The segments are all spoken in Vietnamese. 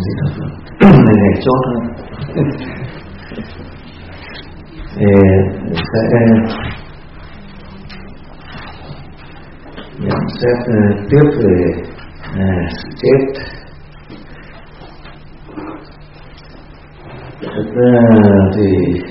Ngày chốt thôi. Sẽ nhận xét tiếp về sự chết. Thực ra thì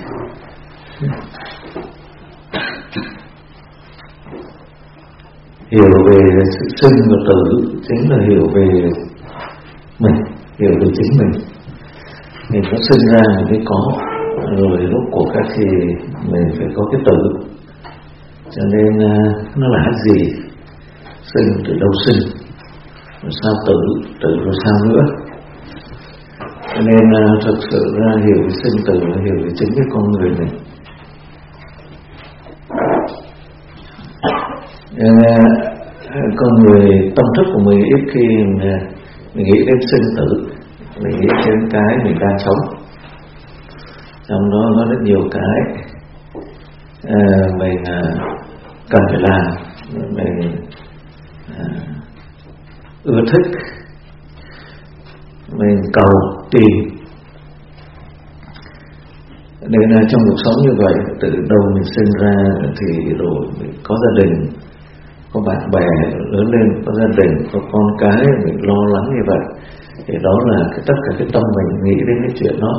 hiểu về sự sinh và tử chính là hiểu về mình, hiểu về chính mình. Mình có sinh ra mình mới có, rồi lúc của các thì mình phải có cái tử. Cho nên nó là cái gì? Sinh từ đâu sinh? Rồi sao tử? Tử rồi sao nữa? Cho nên thực sự ra hiểu về sinh tử là hiểu về chính cái con người mình. Con người tâm thức của mình ít khi mình nghĩ đến sinh tử, mình nghĩ đến cái mình đang sống. Trong đó có rất nhiều cái mình cần phải làm, mình ưa thích, mình cầu tìm. Nên là trong cuộc sống như vậy, từ đâu mình sinh ra thì rồi mình có gia đình, có bạn bè, lớn lên có gia đình, có con cái, mình lo lắng như vậy. Thì đó là tất cả cái tâm mình nghĩ đến cái chuyện đó.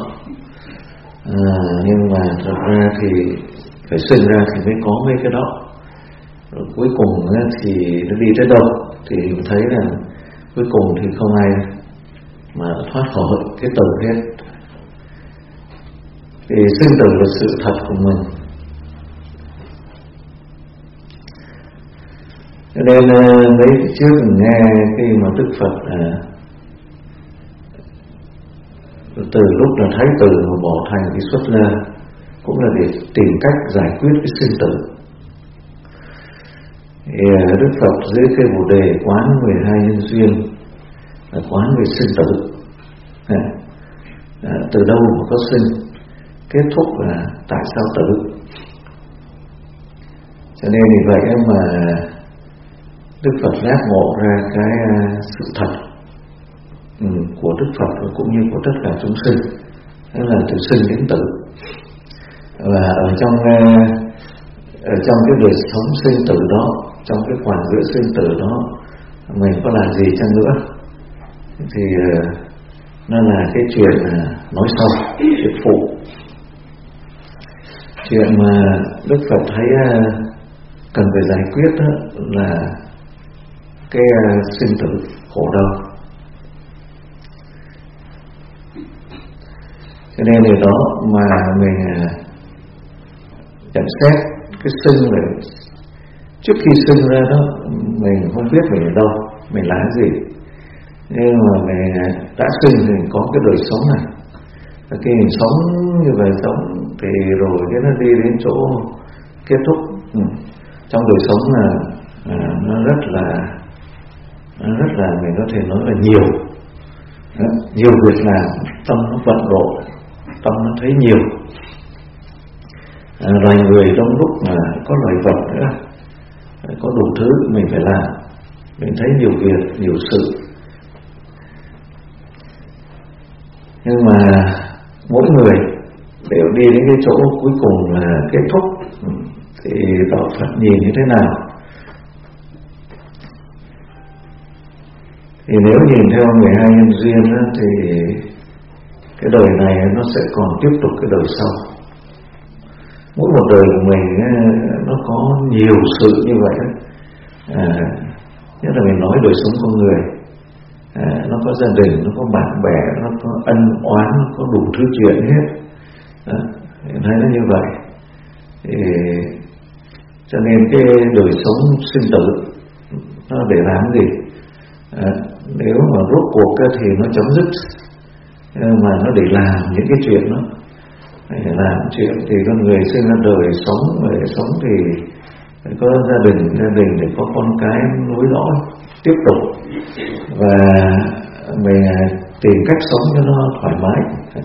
Nhưng mà thật ra thì phải sinh ra thì mới có mấy cái đó. Rồi cuối cùng thì nó đi tới đâu thì mình thấy là cuối cùng thì không ai mà thoát khỏi cái tử hết. Thì sinh tử là sự thật của mình. Cho nên mấy trước mình nghe khi mà Đức Phật từ lúc là Thái Tử mà bỏ thành đi xuất gia, cũng là để tìm cách giải quyết cái sinh tử. Thì Đức Phật dưới cây Bồ Đề quán 12 nhân duyên, là quán về sinh tử. Từ đâu mà có sinh, kết thúc là tại sao tử. Cho nên vì vậy mà Đức Phật giác ngộ ra cái sự thật của Đức Phật và cũng như của tất cả chúng sinh, đó là từ sinh đến tử. Và ở trong cái đời sống sinh tử đó, trong cái khoảng giữa sinh tử đó, mình có làm gì chăng nữa thì nó là cái chuyện nói sau, chuyện phụ. Chuyện mà Đức Phật thấy cần phải giải quyết đó là cái sinh tử khổ đau. Cho nên điều đó mà mình nhận xét cái sinh này, trước khi sinh ra đó mình không biết mình ở đâu, mình là cái gì. Nhưng mà mình đã sinh thì mình có cái đời sống này. Và khi mình sống như vậy sống thì rồi cái nó đi đến chỗ kết thúc. Trong đời sống là nó rất là mình có thể nói là nhiều việc làm, tâm nó vận động, tâm nó thấy nhiều. Loài người trong lúc mà có loài vật nữa, có đủ thứ mình phải làm, mình thấy nhiều việc, nhiều sự. Nhưng mà mỗi người đều đi đến cái chỗ cuối cùng là kết thúc. Thì Đạo Phật nhìn như thế nào? Thì nếu nhìn theo 12 nhân duyên đó, thì cái đời này nó sẽ còn tiếp tục cái đời sau. Mỗi một đời của mình nó có nhiều sự như vậy. Nhất là mình nói đời sống con người, nó có gia đình, nó có bạn bè, nó có ân oán, nó có đủ thứ chuyện hết. Mình thấy nó như vậy. Thì cho nên cái đời sống sinh tử nó để làm gì? Nếu mà rốt cuộc thì nó chấm dứt, mà nó để làm những cái chuyện đó, để làm chuyện thì con người sinh ra đời sống, để sống thì phải có gia đình để có con cái nối dõi tiếp tục, và mình tìm cách sống cho nó thoải mái.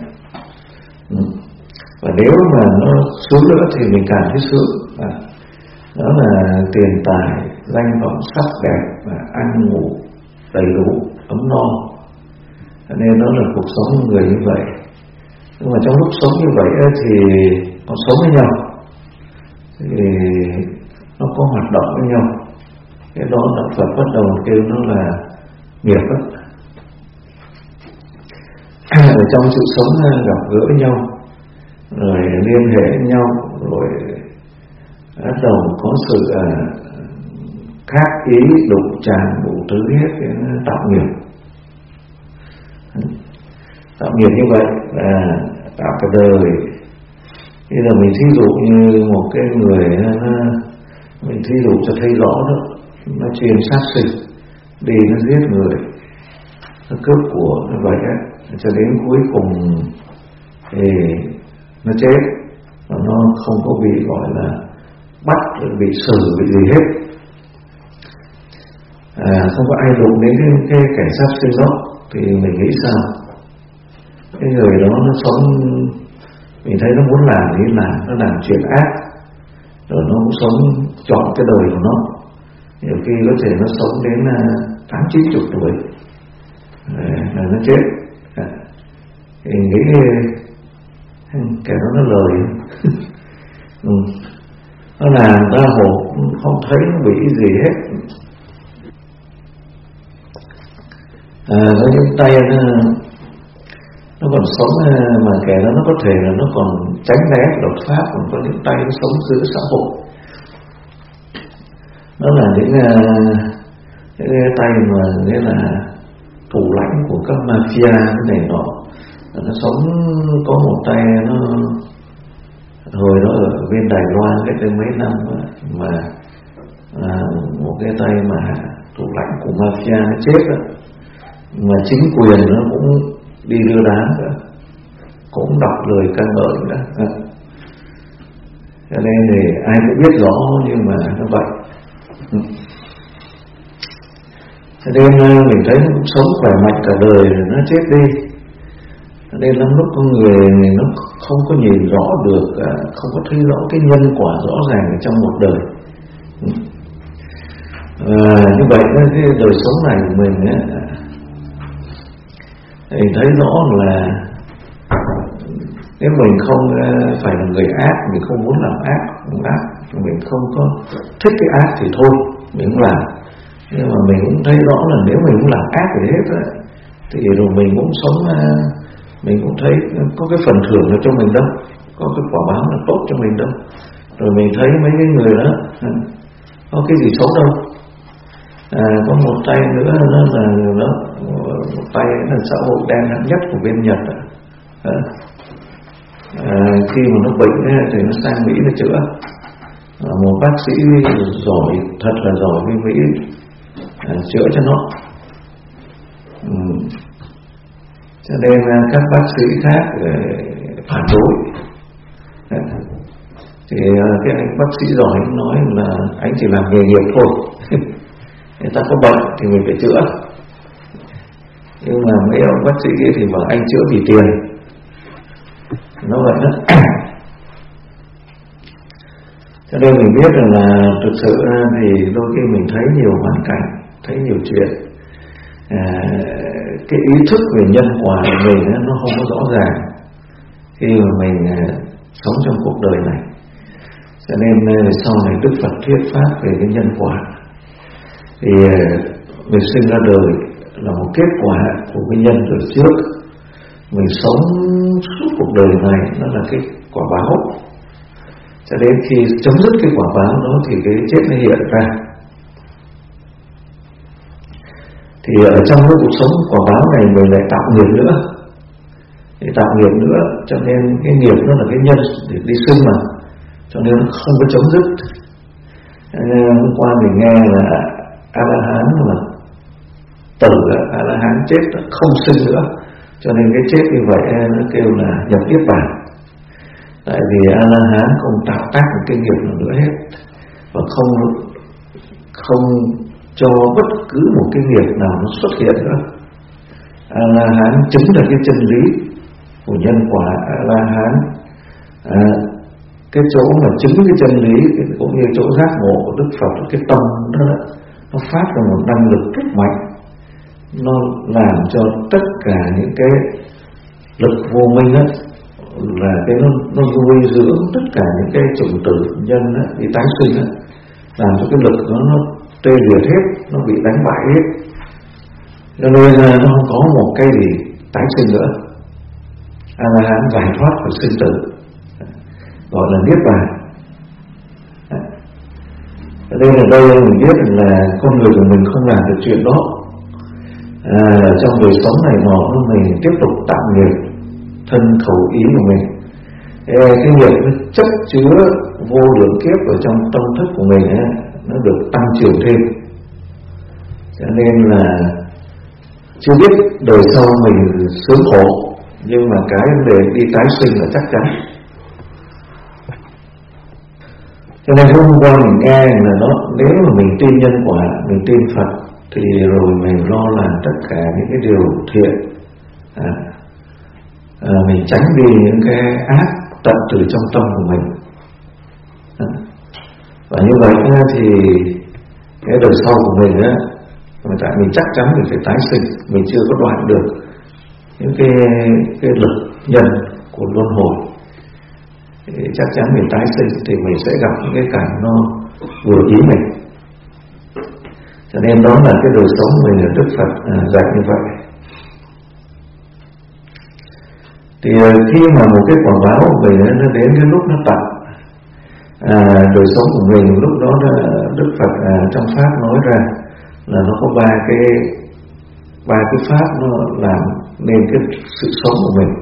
Và nếu mà nó xuống nữa thì mình cảm thấy sướng. Đó là tiền tài, danh vọng, sắc đẹp và ăn ngủ đầy đủ, ấm no. Nên đó là cuộc sống của người như vậy. Nhưng mà trong lúc sống như vậy thì họ sống với nhau, thì nó có hoạt động với nhau. Cái đó Đạo Phật bắt đầu kêu nó là nghiệp đó. Ở trong sự sống gặp gỡ nhau, rồi liên hệ với nhau, rồi bắt đầu có sự khác ý, đụng chạm đủ thứ hết, cái tạo nghiệp. Tạo nghiệp như vậy là tạo cả đời. Bây giờ mình thí dụ như một cái người, mình thí dụ cho thấy rõ đó, nó chuyên sát sinh, đi nó giết người, nó cướp của, như vậy á, cho đến cuối cùng thì nó chết, và nó không có bị gọi là bắt, bị xử, bị gì hết. Không có ai đụng đến cái kẻ sát sinh đó, thì mình nghĩ sao? Cái người đó nó sống, mình thấy nó muốn làm thì làm, nó làm chuyện ác, rồi nó cũng sống chọn cái đời của nó. Nhiều khi có thể nó sống đến 80-90 tuổi là nó chết. Thì nghĩ kẻ đó nó lời nó làm ra hộp, không thấy nó bị gì hết. Có những tay nó còn sống, mà kẻ đó nó có thể là nó còn tránh né luật pháp, còn có những tay nó sống giữa xã hội. Đó là những cái tay mà nghĩa là thủ lãnh của các mafia cái này nọ. Nó sống có một tay nó hồi đó ở bên Đài Loan cách đây mấy năm mà một cái tay mà thủ lãnh của mafia nó chết đó, mà chính quyền nó cũng đi đưa đám đó, cũng đọc lời ca ngợi đó. Cho nên thì ai cũng biết rõ, nhưng mà nó vậy. Cho nên mình thấy nó cũng sống khỏe mạnh cả đời rồi nó chết đi. Cho nên lắm lúc con người nó không có nhìn rõ được, không có thấy rõ cái nhân quả rõ ràng ở trong một đời. Như vậy cái đời sống này của mình thì thấy rõ là nếu mình không phải là người ác, mình không muốn làm ác, mình không có thích cái ác thì thôi, mình không làm. Nhưng mà mình cũng thấy rõ là nếu mình không làm ác gì hết á, thì rồi mình cũng sống, mình cũng thấy có cái phần thưởng là cho mình đâu, có cái quả báo là tốt cho mình đâu. Rồi mình thấy mấy cái người đó có cái gì xấu đâu. Có một tay nữa đó là đó, một tay là xã hội đen hạng nhất của bên Nhật. Khi mà nó bệnh thì nó sang Mỹ nó chữa. Một bác sĩ giỏi, thật là giỏi bên Mỹ, chữa cho nó. Cho nên các bác sĩ khác phản đối. Thì cái anh bác sĩ giỏi nói là anh chỉ làm nghề nghiệp thôi. Người ta có bệnh thì mình phải chữa. Nhưng mà mấy ông bác sĩ thì bảo anh chữa vì tiền. Nó vậy đó. Cho nên mình biết rằng là thực sự thì đôi khi mình thấy nhiều hoàn cảnh, thấy nhiều chuyện, cái ý thức về nhân quả của mình nó không có rõ ràng khi mà mình sống trong cuộc đời này. Cho nên sau này Đức Phật thuyết pháp về cái nhân quả. Thì mình sinh ra đời là một kết quả của cái nhân đời trước. Mình sống suốt cuộc đời này nó là cái quả báo. Cho đến khi chấm dứt cái quả báo đó thì cái chết nó hiện ra. Thì ở trong cái cuộc sống quả báo này mình lại tạo nghiệp nữa. Để tạo nghiệp nữa, cho nên cái nghiệp nó là cái nhân để đi sinh mà. Cho nên nó không có chấm dứt. Hôm qua mình nghe là A-la-hán là tử, A-la-hán chết không sinh nữa. Cho nên cái chết như vậy nó kêu là nhập niết bàn. Tại vì A-la-hán không tạo tác một cái nghiệp nào nữa hết, và không cho bất cứ một cái nghiệp nào nó xuất hiện nữa. A-la-hán chứng được cái chân lý của nhân quả. A-la-hán cái chỗ mà chứng cái chân lý cũng như chỗ giác ngộ của Đức Phật, cái tâm đó nó phát ra một năng lực rất mạnh, nó làm cho tất cả những cái lực vô minh á, là cái nó nuôi dưỡng tất cả những cái chủng tử nhân á, bị tái sinh á, làm cho cái lực nó tê liệt hết, nó bị đánh bại hết, cho nên là nó không có một cái gì tái sinh nữa. A-la-hán giải thoát khỏi sinh tử, gọi là niết bàn. Ở đây là đây mình biết là con người của mình không làm được chuyện đó. Trong đời sống này mình tiếp tục tạo nghiệp thân khẩu ý của mình. Cái nghiệp nó chất chứa vô lượng kiếp ở trong tâm thức của mình ấy, nó được tăng trưởng thêm. Cho nên là chưa biết đời sau mình sướng khổ, nhưng mà cái vấn đề đi tái sinh là chắc chắn. Cho nên hôm qua mình nghe là nếu mà mình tin nhân quả, mình tin Phật, thì rồi mình lo làm tất cả những cái điều thiện, mình tránh đi những cái ác tận từ trong tâm của mình. Và như vậy thì cái đời sau của mình á, tại mình chắc chắn mình phải tái sinh, mình chưa có đoạn được những cái lực nhân của luân hồi, thì chắc chắn mình tái sinh thì mình sẽ gặp những cái cảnh nó vừa ý mình. Cho nên đó là cái đời sống mình ở Đức Phật dạy như vậy. Thì khi mà một cái quả báo của mình nó đến cái lúc nó tận đời sống của mình, lúc đó Đức Phật trong Pháp nói ra là nó có ba cái pháp nó làm nên cái sự sống của mình.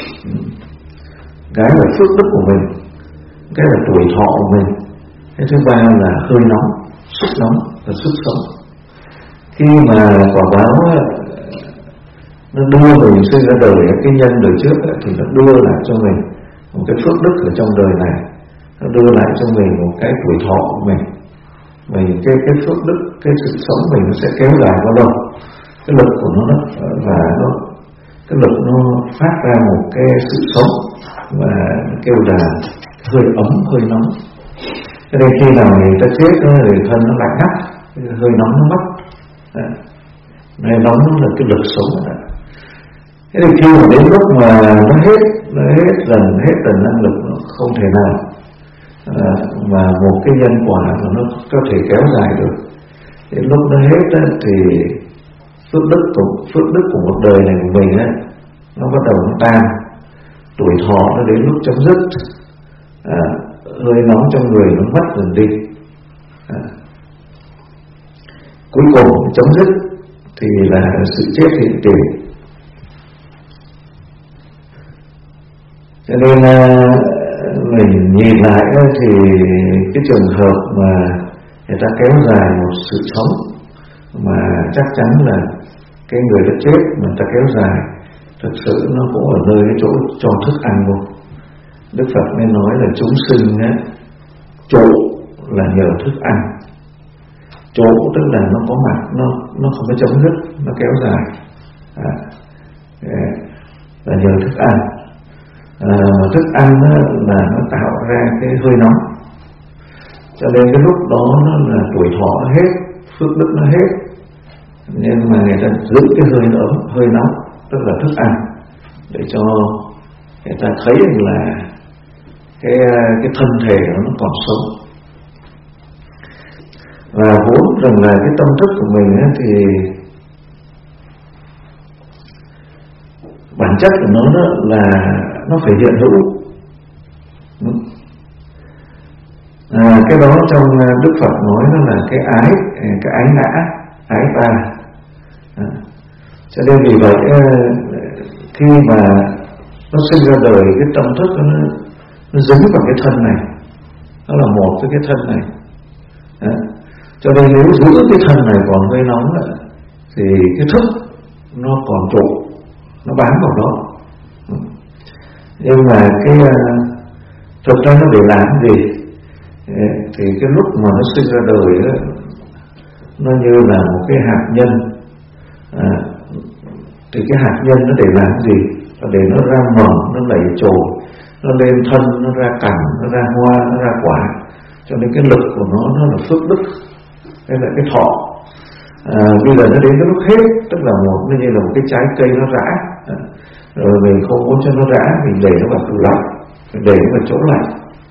Cái là phước đức của mình, cái là tuổi thọ của mình, cái thứ ba là hơi nóng, sức nóng và sức sống. Khi mà quả báo nó đưa mình sinh ra đời, cái nhân đời trước thì nó đưa lại cho mình một cái phước đức ở trong đời này, nó đưa lại cho mình một cái tuổi thọ của mình cái phước đức, cái sự sống mình nó sẽ kéo dài bao lâu, cái lực của nó và cái lực nó phát ra một cái sự sống và kêu là hơi ấm, hơi nóng. Cho nên khi nào người ta chết thì thân nó lạnh ngắt, hơi nóng nó mất. Này nóng là cái lực sống đó. Thế thì khi mà đến lúc mà nó hết dần năng lực, nó không thể nào mà một cái nhân quả mà nó có thể kéo dài được. Đến lúc nó hết thì phước đức của một đời này của mình ấy, nó bắt đầu nó tan, tuổi thọ nó đến lúc chấm dứt, hơi nóng trong người nó mất dần đi, cuối cùng chấm dứt thì là sự chết hiện tiền. Cho nên mình nhìn lại thì cái trường hợp mà người ta kéo dài một sự sống mà chắc chắn là cái người đã chết mà ta kéo dài, thực sự nó cũng ở nơi cái chỗ cho thức ăn luôn. Đức Phật nên nói là chúng sinh trụ là nhờ thức ăn. Trụ tức là nó có mặt, nó không có chấm dứt, nó kéo dài, là nhờ thức ăn. Thức ăn là nó tạo ra cái hơi nóng, cho nên cái lúc đó nó là tuổi thọ nó hết, phước đức nó hết, nên mà người ta giữ cái hơi nóng tức là thức ăn để cho người ta thấy là cái thân thể nó còn sống. Và vốn rằng là cái tâm thức của mình thì bản chất của nó là nó phải hiện hữu. Cái đó trong Đức Phật nói nó là cái ái ngã, ái ta. Cho nên vì vậy khi mà nó sinh ra đời, cái tâm thức nó dính vào cái thân này, nó là một với cái thân này. Cho nên nếu giữ cái thân này còn hơi nóng thì cái thức nó còn trụ, nó bám vào đó. Nhưng mà thực ra nó để làm gì? Thì cái lúc mà nó sinh ra đời nó như là một cái hạt nhân. Thì cái hạt nhân nó để làm gì? Để nó ra mầm, nó lẩy chồi, nó lên thân, nó ra cành, nó ra hoa, nó ra quả. Cho nên cái lực của nó là phước đức, đây là cái thọ. Bây giờ nó đến cái lúc hết, tức là nó như là một cái trái cây nó rã, rồi mình không muốn cho nó rã, mình để nó vào tủ lạnh, để nó vào chỗ lạnh.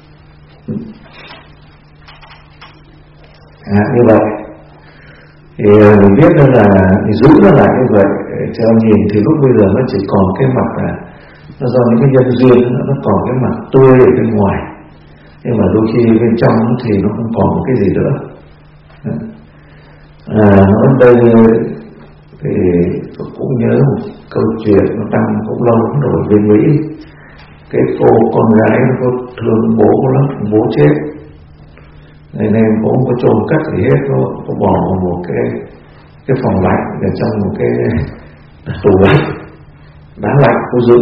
Như vậy thì mình biết là mình giữ nó lại như vậy, theo nhìn thì lúc bây giờ nó chỉ còn cái mặt nó do những cái nhân duyên, nó còn cái mặt tươi ở bên ngoài, nhưng mà đôi khi bên trong thì nó không còn một cái gì nữa. Nói đây thì tôi cũng nhớ một câu chuyện nó tăng cũng lâu rồi bên Mỹ. Cái cô con gái nó có thương bố lắm, bố chết nên bố không có chôn cất gì hết, nó có bỏ vào một cái phòng lạnh ở trong một cái tủ lạnh đá lạnh, cô giữ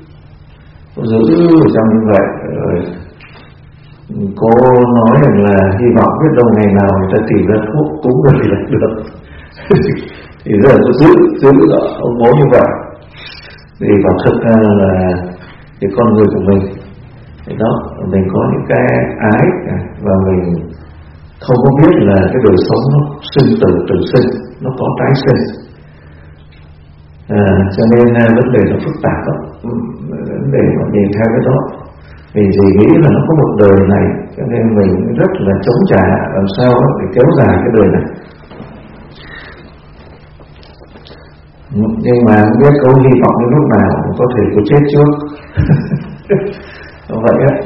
ở trong như vậy. Rồi cô nói rằng là hy vọng biết đâu ngày nào người ta tìm ra thuốc cúng rồi thì lại được. Thì giờ cô giữ ông bố như vậy. Thì bảo thực ra là cái con người của mình thì đó, mình có những cái ái và mình không có biết là cái đời sống nó sinh tử tử sinh, nó có tái sinh. Cho nên vấn đề nó phức tạp lắm. Vấn đề mà nhìn theo cái đó, mình chỉ nghĩ là nó có một đời này, cho nên mình rất là chống trả làm sao để kéo dài cái đời này. Nhưng mà không biết có hy vọng đến lúc nào có thể có chết trước. Vậy á.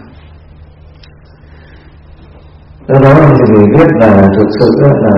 Do đó thì mình biết là thực sự là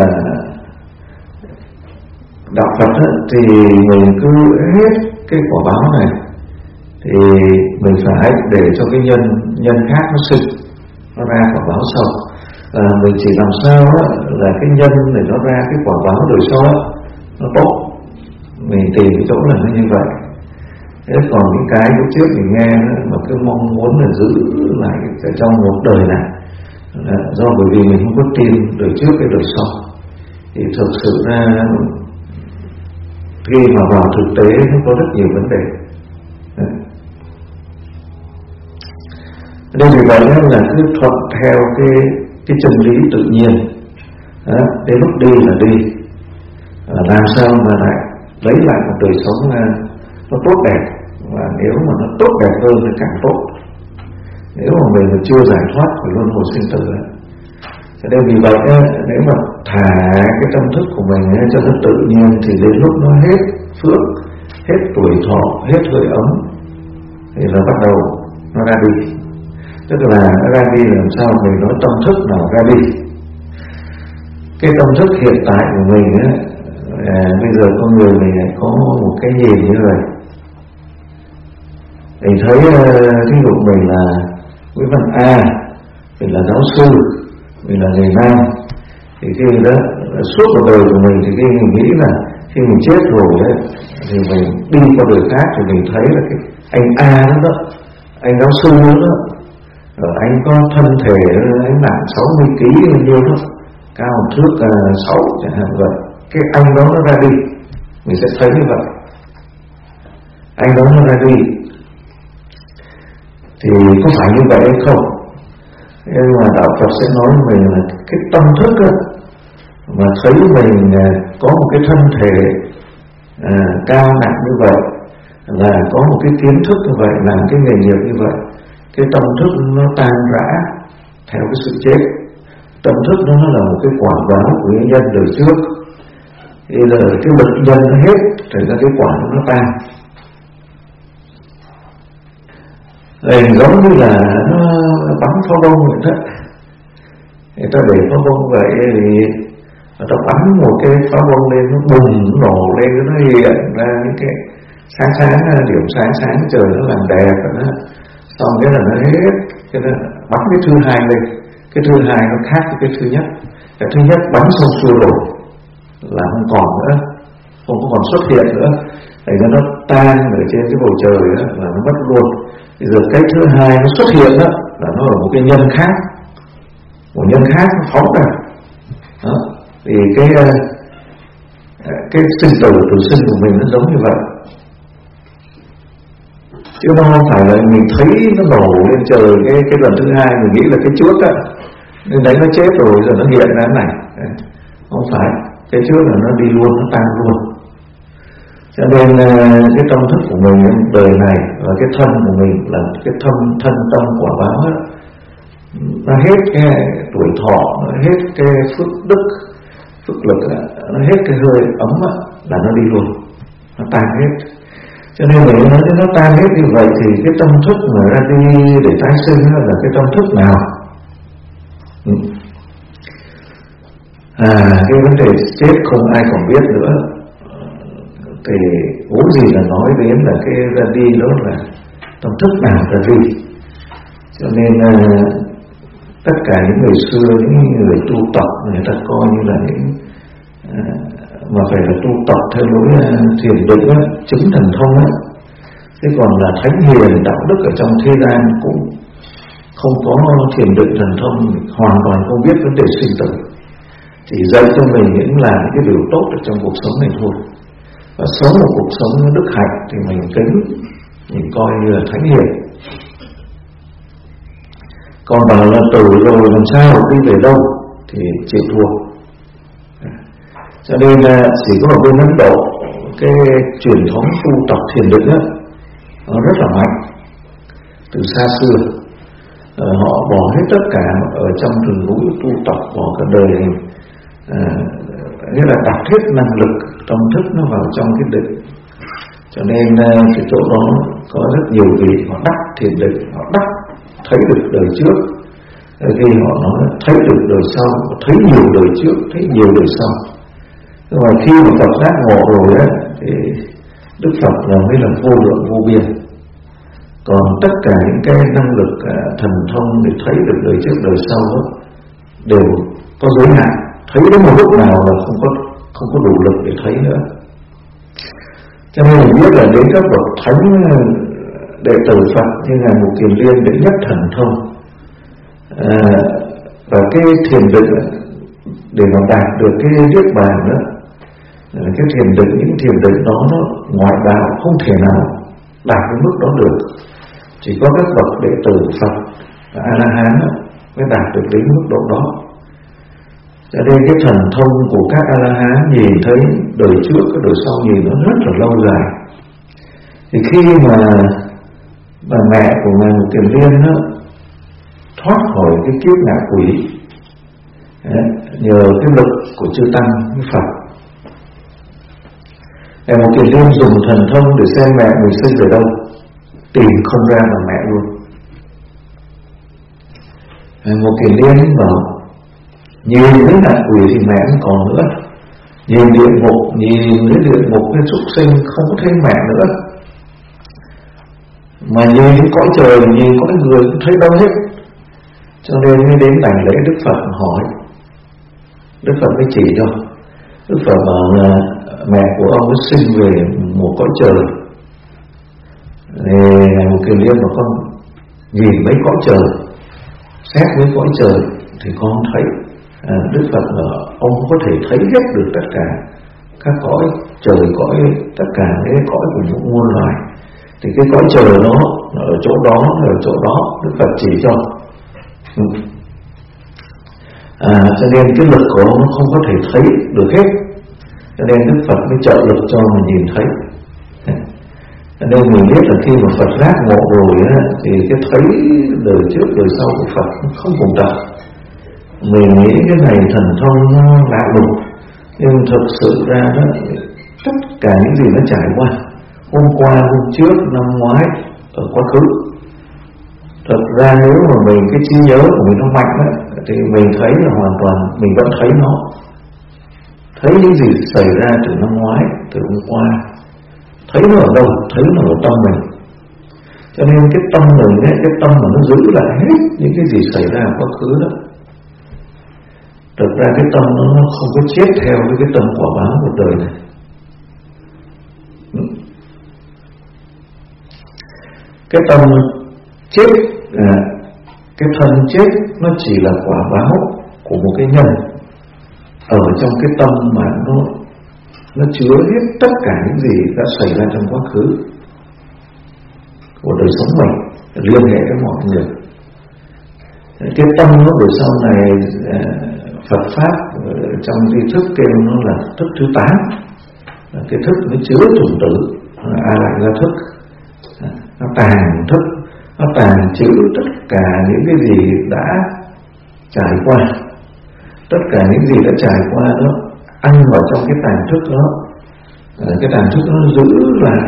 đạo Phật thì mình cứ hết cái quả báo này thì mình phải để cho cái nhân khác nó sinh, nó ra quả báo sau. Mình chỉ làm sao là cái nhân để nó ra cái quả báo đời sau nó tốt, mình tìm cái chỗ là nó như vậy. Thế còn những cái lúc trước mình nghe mà cứ mong muốn là giữ lại trong một đời này, do bởi vì mình không có tin đời trước cái đời sau, thì thực sự ra khi mà vào thực tế nó có rất nhiều vấn đề. Nên vì vậy là cứ thuận theo cái chân lý tự nhiên. Đến lúc đi là đi, làm sao mà lại lấy lại một đời sống nó tốt đẹp, và nếu mà nó tốt đẹp hơn thì càng tốt. Nếu mà mình chưa giải thoát khỏi luân hồi sinh tử. Cho nên vì vậy nếu mà thả cái tâm thức của mình cho nó tự nhiên thì đến lúc nó hết phước, hết tuổi thọ, hết hơi ấm thì là bắt đầu nó ra đi. Tức là nó ra đi làm sao mình nói tâm thức nào ra đi. Cái tâm thức hiện tại của mình bây giờ con người mình có một cái nhìn như vậy. Mình thấy ví dụ mình là Nguyễn Văn A, mình là giáo sư, mình là người nam, thì khi đó suốt cuộc đời của mình thì khi mình nghĩ là khi mình chết rồi đấy thì mình đi qua đời khác thì mình thấy là cái anh A đó, anh giáo sư đó, anh có thân thể anh nặng 60 kg bao nhiêu đó, cao 1 thước 6 chẳng hạn vậy. Cái anh đó nó ra đi, mình sẽ thấy như vậy. Anh đó nó ra đi thì có phải như vậy hay không? Nhưng mà đạo Phật sẽ nói với mình là cái tâm thức mà thấy mình có một cái thân thể cao nặng như vậy, là có một cái kiến thức như vậy, làm cái nghề nghiệp như vậy, cái tâm thức nó tan rã theo cái sự chết. Tâm thức nó là một cái quả báo của cái nhân đời trước, thì là cái lực nhân nó hết, thành ra cái quả nó tan. Giống như là nó bắn pháo bông vậy đó. Người ta để pháo bông vậy thì người ta bắn một cái pháo bông lên, nó bùng, nó nổ lên, nó hiện ra những cái sáng, điểm sáng trời nó làm đẹp rồi đó. Xong cái là nó hết, cái nó bắn cái thứ hai lên. Cái thứ hai nó khác với cái thứ nhất. Cái thứ nhất bắn xong xua đổ là không còn nữa, không còn xuất hiện nữa. Để cho nó tan ở trên cái bầu trời đó, là nó mất luôn. Bây giờ cái thứ hai nó xuất hiện đó, là nó ở một cái nhân khác, một nhân khác nó phóng ra đó. Thì cái sinh tử tử sinh của mình nó giống như vậy, chứ nó không phải là mình thấy nó nổ lên trời cái lần thứ hai mình nghĩ là cái trước á, nên đấy nó chết rồi giờ nó hiện ra này. Không phải, cái trước là nó đi luôn, nó tan luôn. Cho nên cái tâm thức của mình đời này và cái thân của mình là cái thân tâm quả báo ấy, nó hết cái tuổi thọ, nó hết cái phước đức, phước lực, nó hết cái hơi ấm là nó đi luôn, nó tan hết. Cho nên mình nói nó tan hết như vậy thì cái tâm thức mà ra đi để tái sinh là cái tâm thức nào? Cái vấn đề chết không ai còn biết nữa. Thì vốn gì là nói đến là cái ra đi đó là tâm thức nào ra đi. Cho nên tất cả những người xưa, những người tu tập, người ta coi như là những mà phải là tu tập theo lối thiền định chứng thần thông á. Thế còn là thánh hiền đạo đức ở trong thế gian cũng không có thiền định thần thông, hoàn toàn không biết vấn đề sinh tử, chỉ dạy cho mình những là cái điều tốt ở trong cuộc sống này thôi. Và sống một cuộc sống đức hạnh thì mình kính, mình coi như là thánh hiền. Còn bảo là tử rồi làm sao đi về đâu thì chịu thua. Cho nên chỉ có ở bên Ấn Độ cái truyền thống tu tập thiền định đó, nó rất là mạnh từ xa xưa. Họ bỏ hết tất cả ở trong rừng núi tu tập, bỏ cả đời này, nghĩa là đặt hết năng lực tâm thức nó vào trong cái định. Cho nên cái chỗ đó có rất nhiều vị họ đắc thiền định, họ đắc thấy được đời trước. Khi họ nói thấy được đời sau, thấy nhiều đời trước, thấy nhiều đời sau. Nhưng mà khi mà Phật giác ngộ rồi á thì Đức Phật là mới là vô lượng vô biên. Còn tất cả những cái năng lực thần thông để thấy được đời trước đời sau đó đều có giới hạn. Thấy đến một lúc nào là không có đủ lực để thấy nữa. Cho nên mình biết là đến các bậc thánh đệ tử Phật như Ngài Mục Kiền Liên đệ nhất thần thông, và cái thiền định để mà đạt được cái niết bàn đó, cái thiền định, những thiền định đó nó ngoại đạo không thể nào đạt đến mức đó được. Chỉ có các bậc đệ tử Phật và A-la-hán mới đạt được đến mức độ đó. Cho nên cái thần thông của các A-la-hán nhìn thấy đời trước, cái đời sau nhìn nó rất là lâu dài. Thì khi mà bà mẹ của Ngài Mục Kiền Liên đó, thoát khỏi cái kiếp ngạ quỷ nhờ cái lực của chư Tăng với Phật, Ngài Mục Kiền Liên dùng thần thông để xem mẹ mình sinh về đâu, tìm không ra bà mẹ luôn. Ngài Mục Kiền Liên bảo nhìn thấy ngạ quỷ thì mẹ không còn nữa, nhìn địa ngục, nhìn thấy địa ngục cái súc sinh không có thấy mẹ nữa, mà nhìn thấy cõi trời, nhìn cõi người cũng thấy đâu hết. Cho nên mới đến đảnh lễ Đức Phật hỏi. Đức Phật mới chỉ cho. Đức Phật bảo là mẹ của ông mới sinh về một cõi trời. Ngài Mục Kiền Liên bảo con nhìn mấy cõi trời, xét mấy cõi trời thì con không thấy. Đức Phật bảo ông có thể thấy hết được tất cả các cõi trời, cõi tất cả những cõi của những muôn loài. Thì cái cõi trời nó ở chỗ đó, ở chỗ đó, Đức Phật chỉ cho. Cho nên cái lực của nó không có thể thấy được hết. Cho nên Đức Phật mới trợ lực cho mình nhìn thấy. Cho nên mình biết là khi mà Phật giác ngộ rồi á, thì cái thấy đời trước đời sau của Phật không cùng tận. Mình nghĩ cái này thần thông nó lạ lùng, nhưng thực sự ra đó, tất cả những gì nó trải qua hôm qua, hôm trước, năm ngoái, ở quá khứ, thật ra nếu mà mình cái trí nhớ của mình nó mạnh đó, thì mình thấy là hoàn toàn mình vẫn thấy nó, thấy những gì xảy ra từ năm ngoái, từ hôm qua, thấy nó ở đâu, thấy nó ở tâm mình. Cho nên cái tâm mình ấy, cái tâm mà nó giữ lại hết những cái gì xảy ra ở quá khứ đó. Thực ra cái tâm nó không có chết theo với cái tâm quả báo của đời này. Cái tâm chết, cái thân chết nó chỉ là quả báo của một cái nhân ở trong cái tâm mà nó chứa hết tất cả những gì đã xảy ra trong quá khứ của đời sống mình, liên hệ với mọi người. Cái tâm nó về sau này Phật Pháp trong di thức kêu nó là thức thứ 8. Cái thức nó chứa chủng tử, A lại ra thức, nó tàng thức, nó tàng trữ tất cả những cái gì đã trải qua, tất cả những gì đã trải qua đó ăn vào trong cái tàng thức đó. Cái tàng thức nó giữ lại,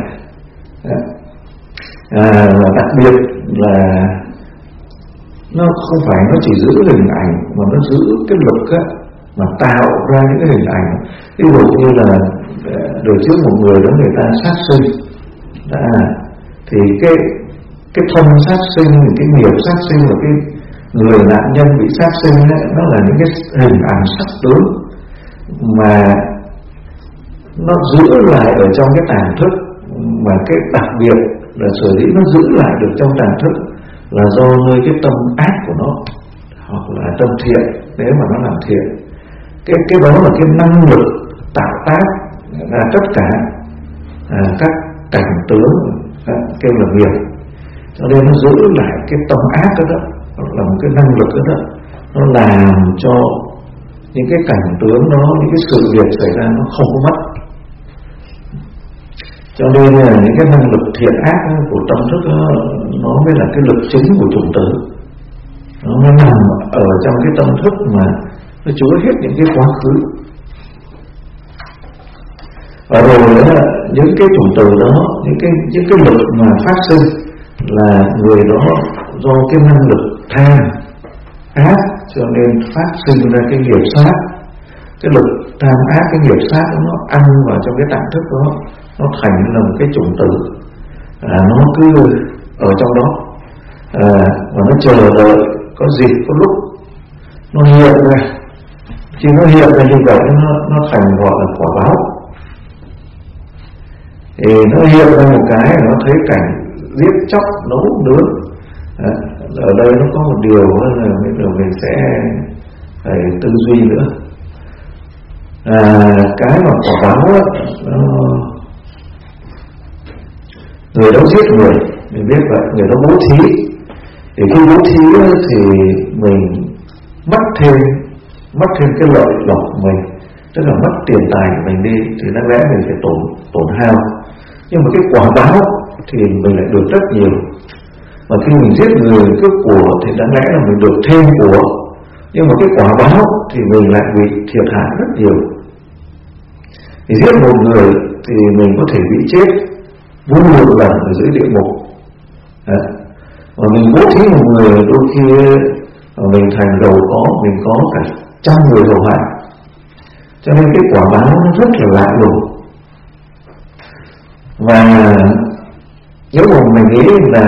và đặc biệt là nó không phải nó chỉ giữ hình ảnh mà nó giữ cái lực á, mà tạo ra những cái hình ảnh. Ví dụ như là đời trước một người đó người ta sát sinh, thì cái thân sát sinh, cái nghiệp sát sinh và cái người nạn nhân bị sát sinh ấy, nó là những cái hình ảnh sắc tướng mà nó giữ lại ở trong cái tàng thức. Mà cái đặc biệt là sở dĩ nó giữ lại được trong tàng thức là do nơi cái tâm ác của nó, hoặc là tâm thiện nếu mà nó làm thiện. Cái đó là cái năng lực tạo tác ra tất cả các cảnh tướng kêu là nghiệp. Cho nên nó giữ lại cái tâm ác đó, là một cái năng lực đó, nó làm cho những cái cảnh tướng đó, những cái sự việc xảy ra nó không có mất. Cho nên là những cái năng lực thiện ác của tâm thức đó, nó mới là cái lực chính của chủng tử. Nó nằm ở trong cái tâm thức mà nó chứa hết những cái quá khứ. Và rồi đó, những cái chủng tử đó, những cái lực mà phát sinh là người đó do cái năng lực tham ác cho nên phát sinh ra cái nghiệp sát. Cái lực tham ác, cái nghiệp sát đó, nó ăn vào trong cái tạng thức đó, nó thành là một cái chủng tử, nó cứ ở trong đó, và nó chờ đợi có dịp có lúc nó hiện ra. Khi nó hiện ra như vậy nó thành gọi là quả báo. Thì nó hiện ra một cái nó thấy cảnh giết chóc nấu nướng. Ở đây nó có một điều là bây giờ mình sẽ phải tư duy nữa. Cái mà quả báo đó, người đó giết người, mình biết vậy, người đó bố thí. Thì khi bố thí thì mình mất thêm cái lợi lộc của mình, tức là mất tiền tài của mình đi, thì đáng lẽ mình phải tổn hao. Nhưng mà cái quả báo thì mình lại được rất nhiều. Mà khi mình giết người cướp của thì đáng lẽ là mình được thêm của, nhưng mà cái quả báo thì mình lại bị thiệt hại rất nhiều. Thì giết một người thì mình có thể bị chết vô một lần ở dưới địa ngục. Mà mình bố thí một người đôi khi mình thành giàu có, mình có cả 100 người hầu hạ. Cho nên cái quả báo nó rất là lạ lùng. Và nếu mà mình nghĩ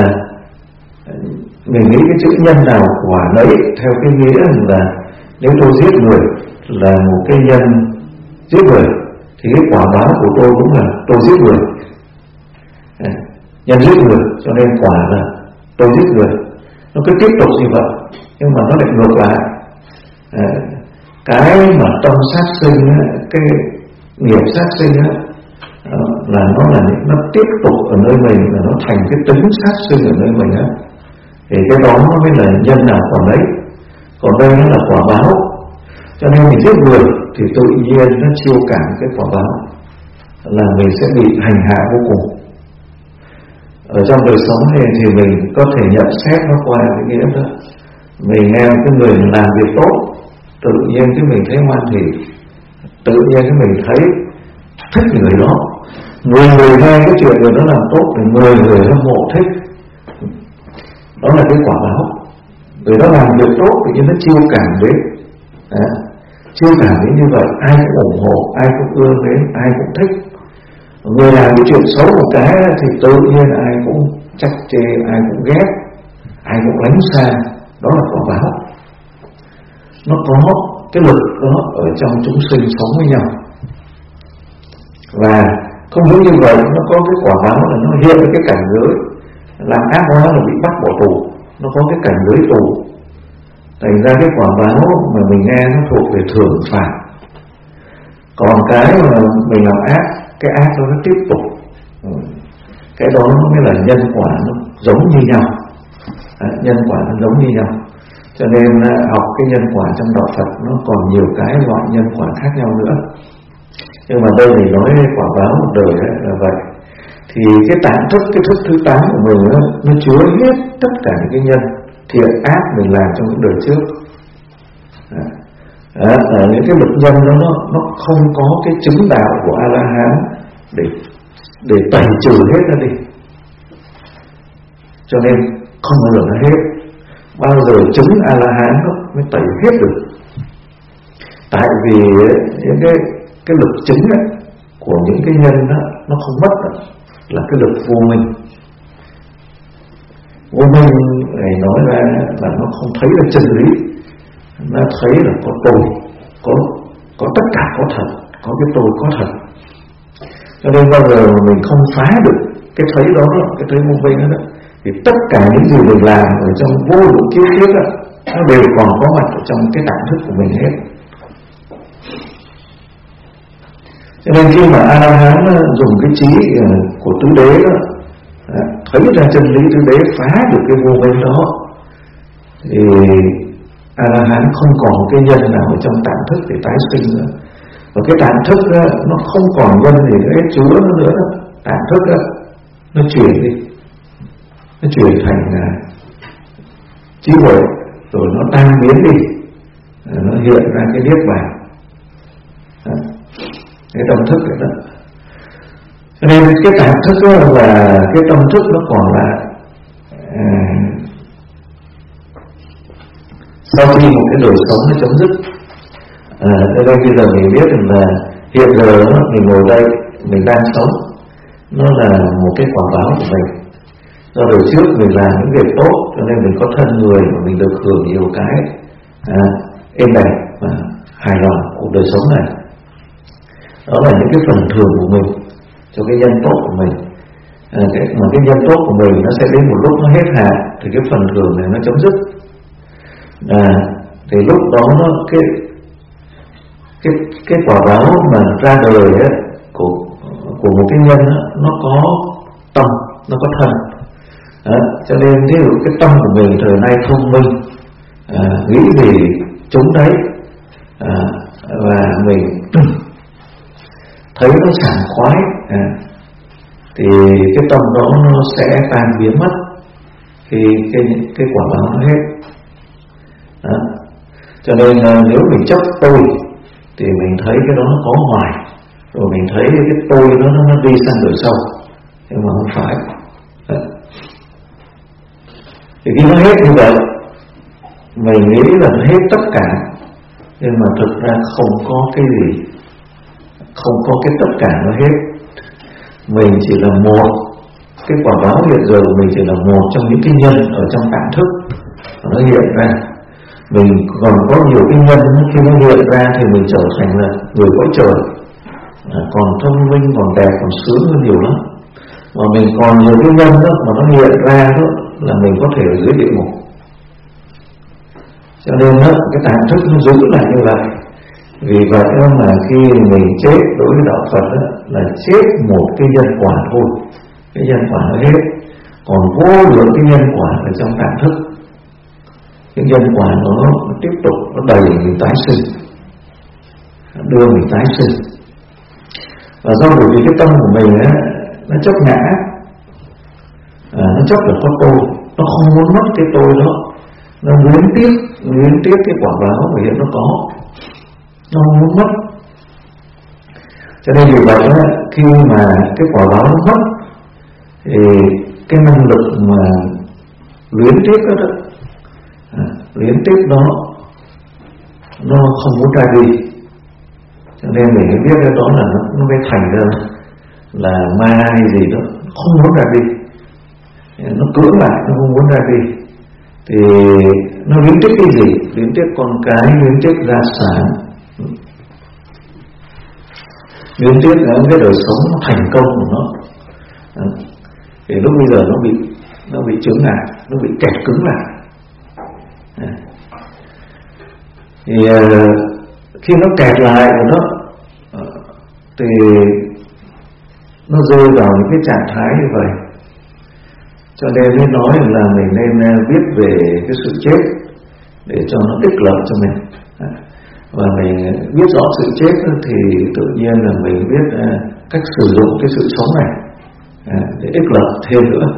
cái chữ nhân nào quả nấy, theo cái nghĩa là nếu tôi giết người là một cái nhân giết người, thì cái quả báo của tôi cũng là tôi giết người, nhân giết người, cho nên quả là tôi giết người. Nó cứ tiếp tục như vậy, nhưng mà nó lại ngược lại. Cái mà tâm sát sinh, cái nghiệp sát sinh là nó tiếp tục ở nơi mình, là nó thành cái tính sát sinh ở nơi mình á. Thì cái đó nó mới là nhân nào quả đấy. Còn đây nó là quả báo. Cho nên mình giết người thì tự nhiên nó chiêu cảm cái quả báo là mình sẽ bị hành hạ vô cùng. Ở trong đời sống này thì mình có thể nhận xét nó qua cái nghĩa đó. Mình nghe cái người làm việc tốt, tự nhiên cái mình thấy ngoan hỉ, tự nhiên cái mình thấy thích người đó. Người nghe cái chuyện người đó làm tốt thì người hâm mộ thích. Đó là cái quả báo. Người đó làm việc tốt tự nhiên nó chiêu cảm đến. Chiêu cảm đến như vậy, ai cũng ủng hộ, ai cũng ưa mến, ai cũng thích. Người làm cái chuyện xấu một cái thì tự nhiên ai cũng trách chê, ai cũng ghét, ai cũng lánh xa. Đó là quả báo. Nó có cái lực đó ở trong chúng sinh sống với nhau. Và không những như vậy, nó có cái quả báo là nó hiện cái cảnh giới làm ác quá là bị bắt bỏ tù. Nó có cái cảnh giới tù. Thành ra cái quả báo mà mình nghe nó thuộc về thưởng phạt. Còn cái mà mình làm ác, cái ác đó nó tiếp tục. Cái đó nó mới là nhân quả, nó giống như nhau. Nhân quả nó giống như nhau. Cho nên học cái nhân quả trong đạo Phật nó còn nhiều cái loại nhân quả khác nhau nữa. Nhưng mà đây mình nói quả báo một đời là vậy. Thì cái tạng thức, cái thức thứ 8 của mình nó chứa hết tất cả những cái nhân thiện ác mình làm trong những đời trước. Những cái lực nhân nó không có cái chứng đạo của A-la-hán để tẩy trừ hết nó đi. Cho nên không bao giờ nó hết. Bao giờ chứng A-la-hán nó mới tẩy hết được. Tại vì những cái lực chứng của những cái nhân đó, nó không mất đó, là cái lực vô minh. Vô minh này nói ra là nó không thấy là chân lý, nó thấy là có tôi, có tất cả có thật, có cái tôi có thật. Cho nên bao giờ mình không phá được cái thấy đó, cái thấy vô minh đó, thì tất cả những gì mình làm ở trong vô lượng kiếp trước đó, nó đều còn có mặt ở trong cái tạng thức của mình hết. Cho nên khi mà A-la-hán dùng cái trí của tứ đế đó, thấy ra chân lý tứ đế, phá được cái vô minh đó, thì A-la-hán không còn cái nhân nào ở trong tạng thức để tái sinh nữa. Và cái tạng thức đó, nó không còn nhân gì nữa, chứa nó nữa. Tạng thức đó, nó chuyển đi, nó chuyển thành trí huệ, rồi nó tan biến đi, nó hiện ra cái niết bàn, cái tâm thức này đó. Cho nên cái tạng thức đó là cái tâm thức nó còn là sau khi một cái đời sống nó chấm dứt. Đây bây giờ mình biết là hiện giờ đó, mình ngồi đây, mình đang sống, nó là một cái quả báo của mình. Do đời trước mình làm những việc tốt, cho nên mình có thân người và mình được hưởng nhiều cái êm đẹp và hài lòng của đời sống này. Đó là những cái phần thưởng của mình cho cái nhân tốt của mình. Mà cái nhân tốt của mình nó sẽ đến một lúc nó hết hạn, thì cái phần thưởng này nó chấm dứt. Thì lúc đó nó cái quả báo mà ra đời ấy, của một cái nhân ấy, nó có tâm, nó có thân. Cho nên ví dụ cái tâm của mình thời nay thông minh, nghĩ gì chúng đấy, và mình thấy nó sảng khoái, thì cái tâm đó nó sẽ tan biến mất khi cái quả báo nó hết. Cho nên nếu mình chấp tôi thì mình thấy cái đó nó có hoài, rồi mình thấy cái tôi nó đi sang đời sau, nhưng mà không phải. Thì khi nó hết như vậy, mình nghĩ là nó hết tất cả, nhưng mà thực ra không có cái gì, không có cái tất cả nó hết. Mình chỉ là một, cái quả báo hiện giờ của mình chỉ là một trong những cái nhân ở trong tạng thức nó hiện ra. Mình còn có nhiều cái nhân, khi nó hiện ra thì mình trở thành là người cõi trời, còn thông minh, còn đẹp, còn sướng hơn nhiều lắm. Mà mình còn nhiều cái nhân đó mà nó hiện ra đó là mình có thể ở dưới địa ngục. Cho nên đó, cái tạng thức nó giữ lại như vậy. Vì vậy mà khi mình chết đối với đạo Phật đó, là chết một cái nhân quả thôi, cái nhân quả nó hết, còn vô lượng cái nhân quả ở trong tạng thức. Cái nhân quả nó tiếp tục, nó đẩy mình tái sinh, đưa mình tái sinh. Và do bởi vì cái tâm của mình ấy, nó chấp ngã, nó chấp là có tôi, nó không muốn mất cái tôi đó, nó luyến tiếc cái quả báo mà hiện nó có, nó không muốn mất. Cho nên vì vậy đó, khi mà cái quả báo nó mất thì cái năng lực mà luyến tiếc đó, luyến tiếc đó nó không muốn ra đi. Cho nên mình mới biết cái đó là nó mới thành ra là ma hay gì đó, không muốn ra đi, nó cưỡng lại, nó không muốn ra đi. Thì nó luyến tiếc cái gì? Luyến tiếc con cái, luyến tiếc gia sản, luyến tiếc cái đời sống nó thành công của nó. Thì lúc bây giờ nó bị chướng lại, nó bị kẹt cứng lại. Thì khi nó kẹt lại của nó thì nó rơi vào những cái trạng thái như vậy. Cho nên mới nói là mình nên biết về cái sự chết để cho nó ích lợi cho mình. Và mình biết rõ sự chết thì tự nhiên là mình biết cách sử dụng cái sự sống này để ích lợi thêm nữa.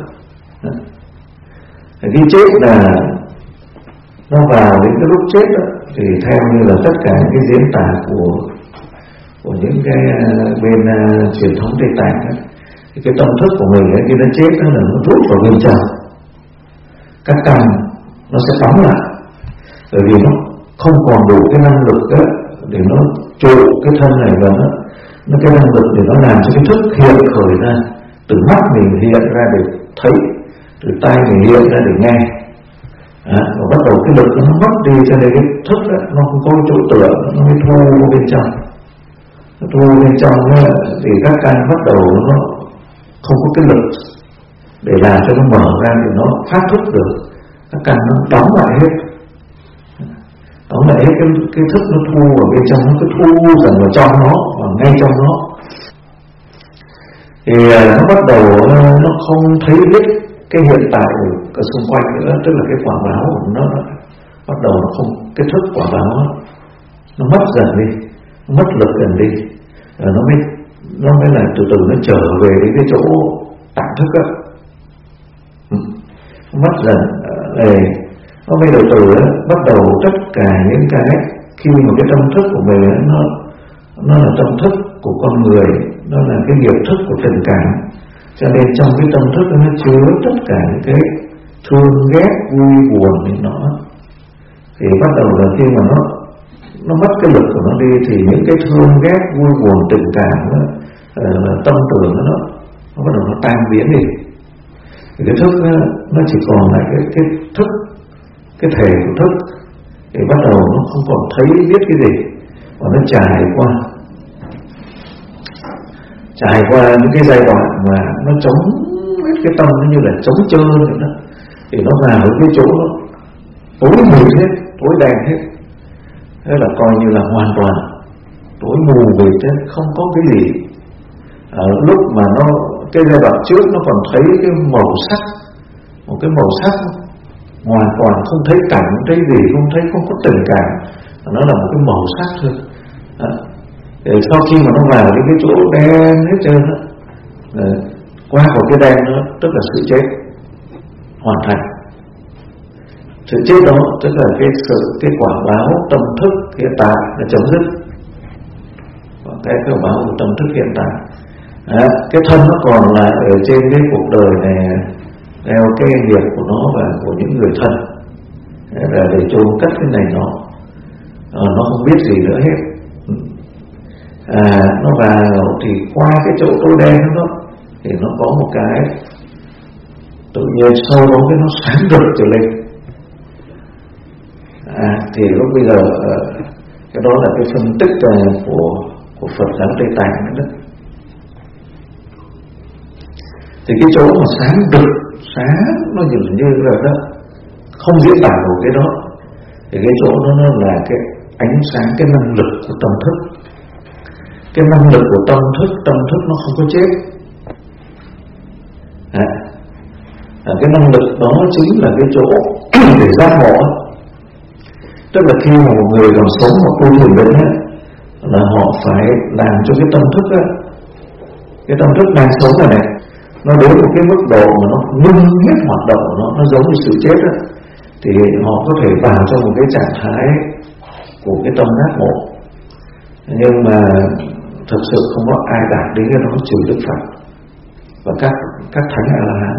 Khi chết là nó vào đến cái lúc chết đó, thì theo như là tất cả những cái diễn tả của những cái bên truyền thống Tây Tạng đó, thì cái tâm thức của mình ấy, khi nó chết đó là nó rút vào bên trong các căn, nó sẽ đóng lại, bởi vì nó không còn đủ cái năng lực đó để nó trụ cái thân này, và nó cái năng lực để nó làm cho cái thức hiện khởi ra, từ mắt mình hiện ra để thấy, từ tai mình hiện ra để nghe, và bắt đầu cái lực nó mất đi, cho nên cái thức đó, nó không có chỗ tựa, nó mới thu bên trong. Nó thu bên trong đó, thì các căn bắt đầu nó không có cái lực để làm cho nó mở ra, để nó phát thức được. Các căn nó đóng lại hết, đóng lại hết cái thức, nó thu ở bên trong, nó cứ thu dần vào trong nó, và ngay trong nó thì nó bắt đầu nó không thấy biết cái hiện tại ở xung quanh nữa, tức là cái quả báo của nó bắt đầu nó không, cái thức quả báo nó mất dần đi, nó mất lực dần đi, nó mới là từ từ nó trở về đến cái chỗ tạng thức á, mất dần nó mới từ từ bắt đầu tất cả những cái, khi mà cái tâm thức của mình nó là tâm thức của con người, nó là cái nghiệp thức của tình cảm, cho nên trong cái tâm thức nó chứa tất cả những cái thương ghét vui buồn thì nó, thì bắt đầu là khi mà nó mất cái lực của nó đi, thì những cái thương ghét vui buồn tình cảm tâm tưởng nó bắt đầu nó tan biến đi, thì cái thức nó chỉ còn lại cái thức, cái thể của thức, thì bắt đầu nó không còn thấy biết cái gì, và nó trải qua những cái giai đoạn mà nó chống hết cái tâm, nó như là chống trơn vậy đó, thì nó vào cái chỗ nó tối mù hết, tối đen hết, thế là coi như là hoàn toàn tối mù về thế, không có cái gì. Lúc mà nó cái giai đoạn trước nó còn thấy cái màu sắc, một cái màu sắc hoàn toàn không thấy cảnh, không thấy gì, không có tình cảm, nó là một cái màu sắc thôi. Sau khi mà nó vào đến cái chỗ đen hết trơn đó, qua khỏi cái đen đó, tức là sự chết hoàn thành. Sự chết đó tức là cái quả báo tâm thức hiện tại là chấm dứt, cái quả báo của tâm thức hiện tại. Cái thân nó còn lại ở trên cái cuộc đời này theo cái nghiệp của nó và của những người thân, là để chôn cất cái này nó không biết gì nữa hết. Nó vào thì qua cái chỗ tối đen đó thì nó có một cái tự nhiên sau đó cái nó sáng rực trở lên. Thì lúc bây giờ cái đó là cái phân tích của Phật giáo Tây Tạng đó. Thì cái chỗ mà sáng rực, sáng nó dường như là đó không diễn tả được cái đó, thì cái chỗ đó nó là cái ánh sáng, cái năng lực của tâm thức. Cái năng lực của tâm thức nó không có chết. Cái năng lực đó chính là cái chỗ để giác ngộ. Tức là khi mà một người còn sống một tu thiền định là họ phải làm cho cái tâm thức á, cái tâm thức đang sống này này, nó đến một cái mức độ mà nó ngưng hết hoạt động của nó giống như sự chết á, thì họ có thể vào trong một cái trạng thái của cái tâm giác ngộ. Nhưng mà thực sự không có ai đạt đến cái đó trừ Đức Phật và các thánh A-la-hán.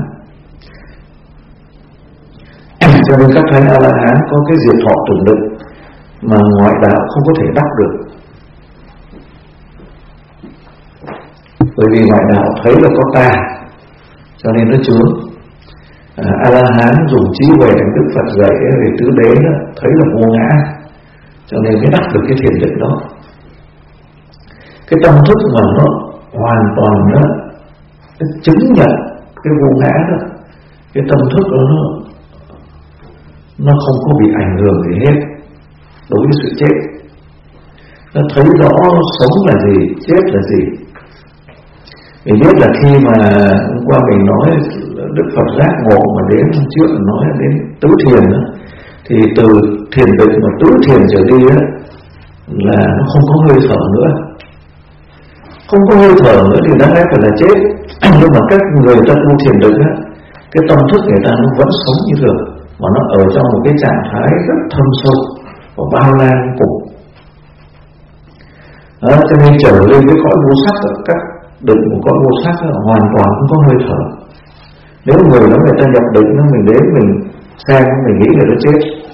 Cho nên các thánh A-la-hán có cái diệt thọ tưởng định mà ngoại đạo không có thể đắc được, bởi vì ngoại đạo thấy là có ta cho nên nó chướng. A-la-hán dùng trí huệ Đức Phật dạy về tứ đế thấy là vô ngã, cho nên mới đắc được cái thiền định đó. Cái tâm thức mà nó hoàn toàn nó chứng nhận cái vô ngã đó, cái tâm thức đó nó không có bị ảnh hưởng gì hết đối với sự chết. Nó thấy rõ sống là gì, chết là gì. Mình biết là khi mà hôm qua mình nói Đức Phật giác ngộ mà đến hôm trước nói đến tứ thiền đó, thì từ thiền định mà tứ thiền trở đi á, là nó không có hơi thở nữa. Không có hơi thở nữa thì đáng lẽ phải là chết. Nhưng mà các người ta tu thiền định á, cái tâm thức người ta nó vẫn sống như thường, mà nó ở trong một cái trạng thái rất thâm sâu và bao la cùng. Đó, cho nên trở lên cái cõi vô sắc, các định của cõi vô sắc hoàn toàn không có hơi thở. Nếu người đó người ta nhập định, mình đến mình xem, mình nghĩ người đó chết.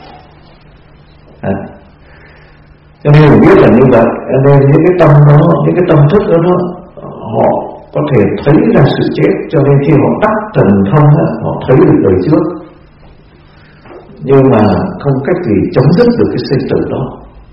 Cho nên mình biết là như vậy. Nên những cái tâm đó, những cái tâm thức đó, họ có thể thấy ra sự chết. Cho nên khi họ đắc thần thông đó, họ thấy được đời trước, nhưng mà không cách gì chấm dứt được cái sinh tử đó.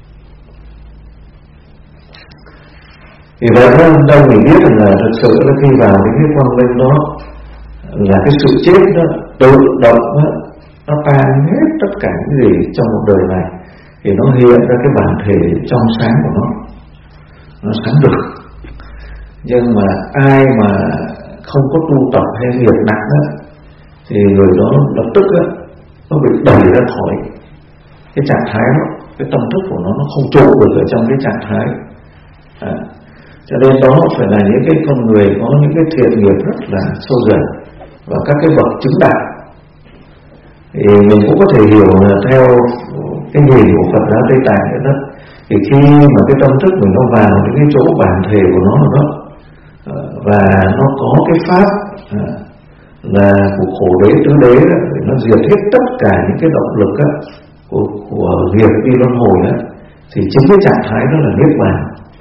Vì vậy đâu mình biết là thật sự là khi vào cái quang minh đó, là cái sự chết đó tự động đó, nó tan hết tất cả những gì trong một đời này, thì nó hiện ra cái bản thể trong sáng của nó sáng được. Nhưng mà ai mà không có tu tập hay nghiệp nặng đó, thì người đó lập tức đó, nó bị đẩy ra khỏi cái trạng thái đó, cái tâm thức của nó không trụ được ở trong cái trạng thái. Cho nên đó phải là những cái con người có những cái thiện nghiệp rất là sâu dần và các cái bậc chứng đạo. Thì mình cũng có thể hiểu là theo cái nhìn của Phật giáo Tây Tạng đó, thì khi mà cái tâm thức mình nó vào những cái chỗ bản thể của nó đó, và nó có cái pháp là của khổ đế tứ đế đó, nó diệt hết tất cả những cái động lực đó, của nghiệp đi luân hồi đó, thì chính cái trạng thái đó là niết bàn.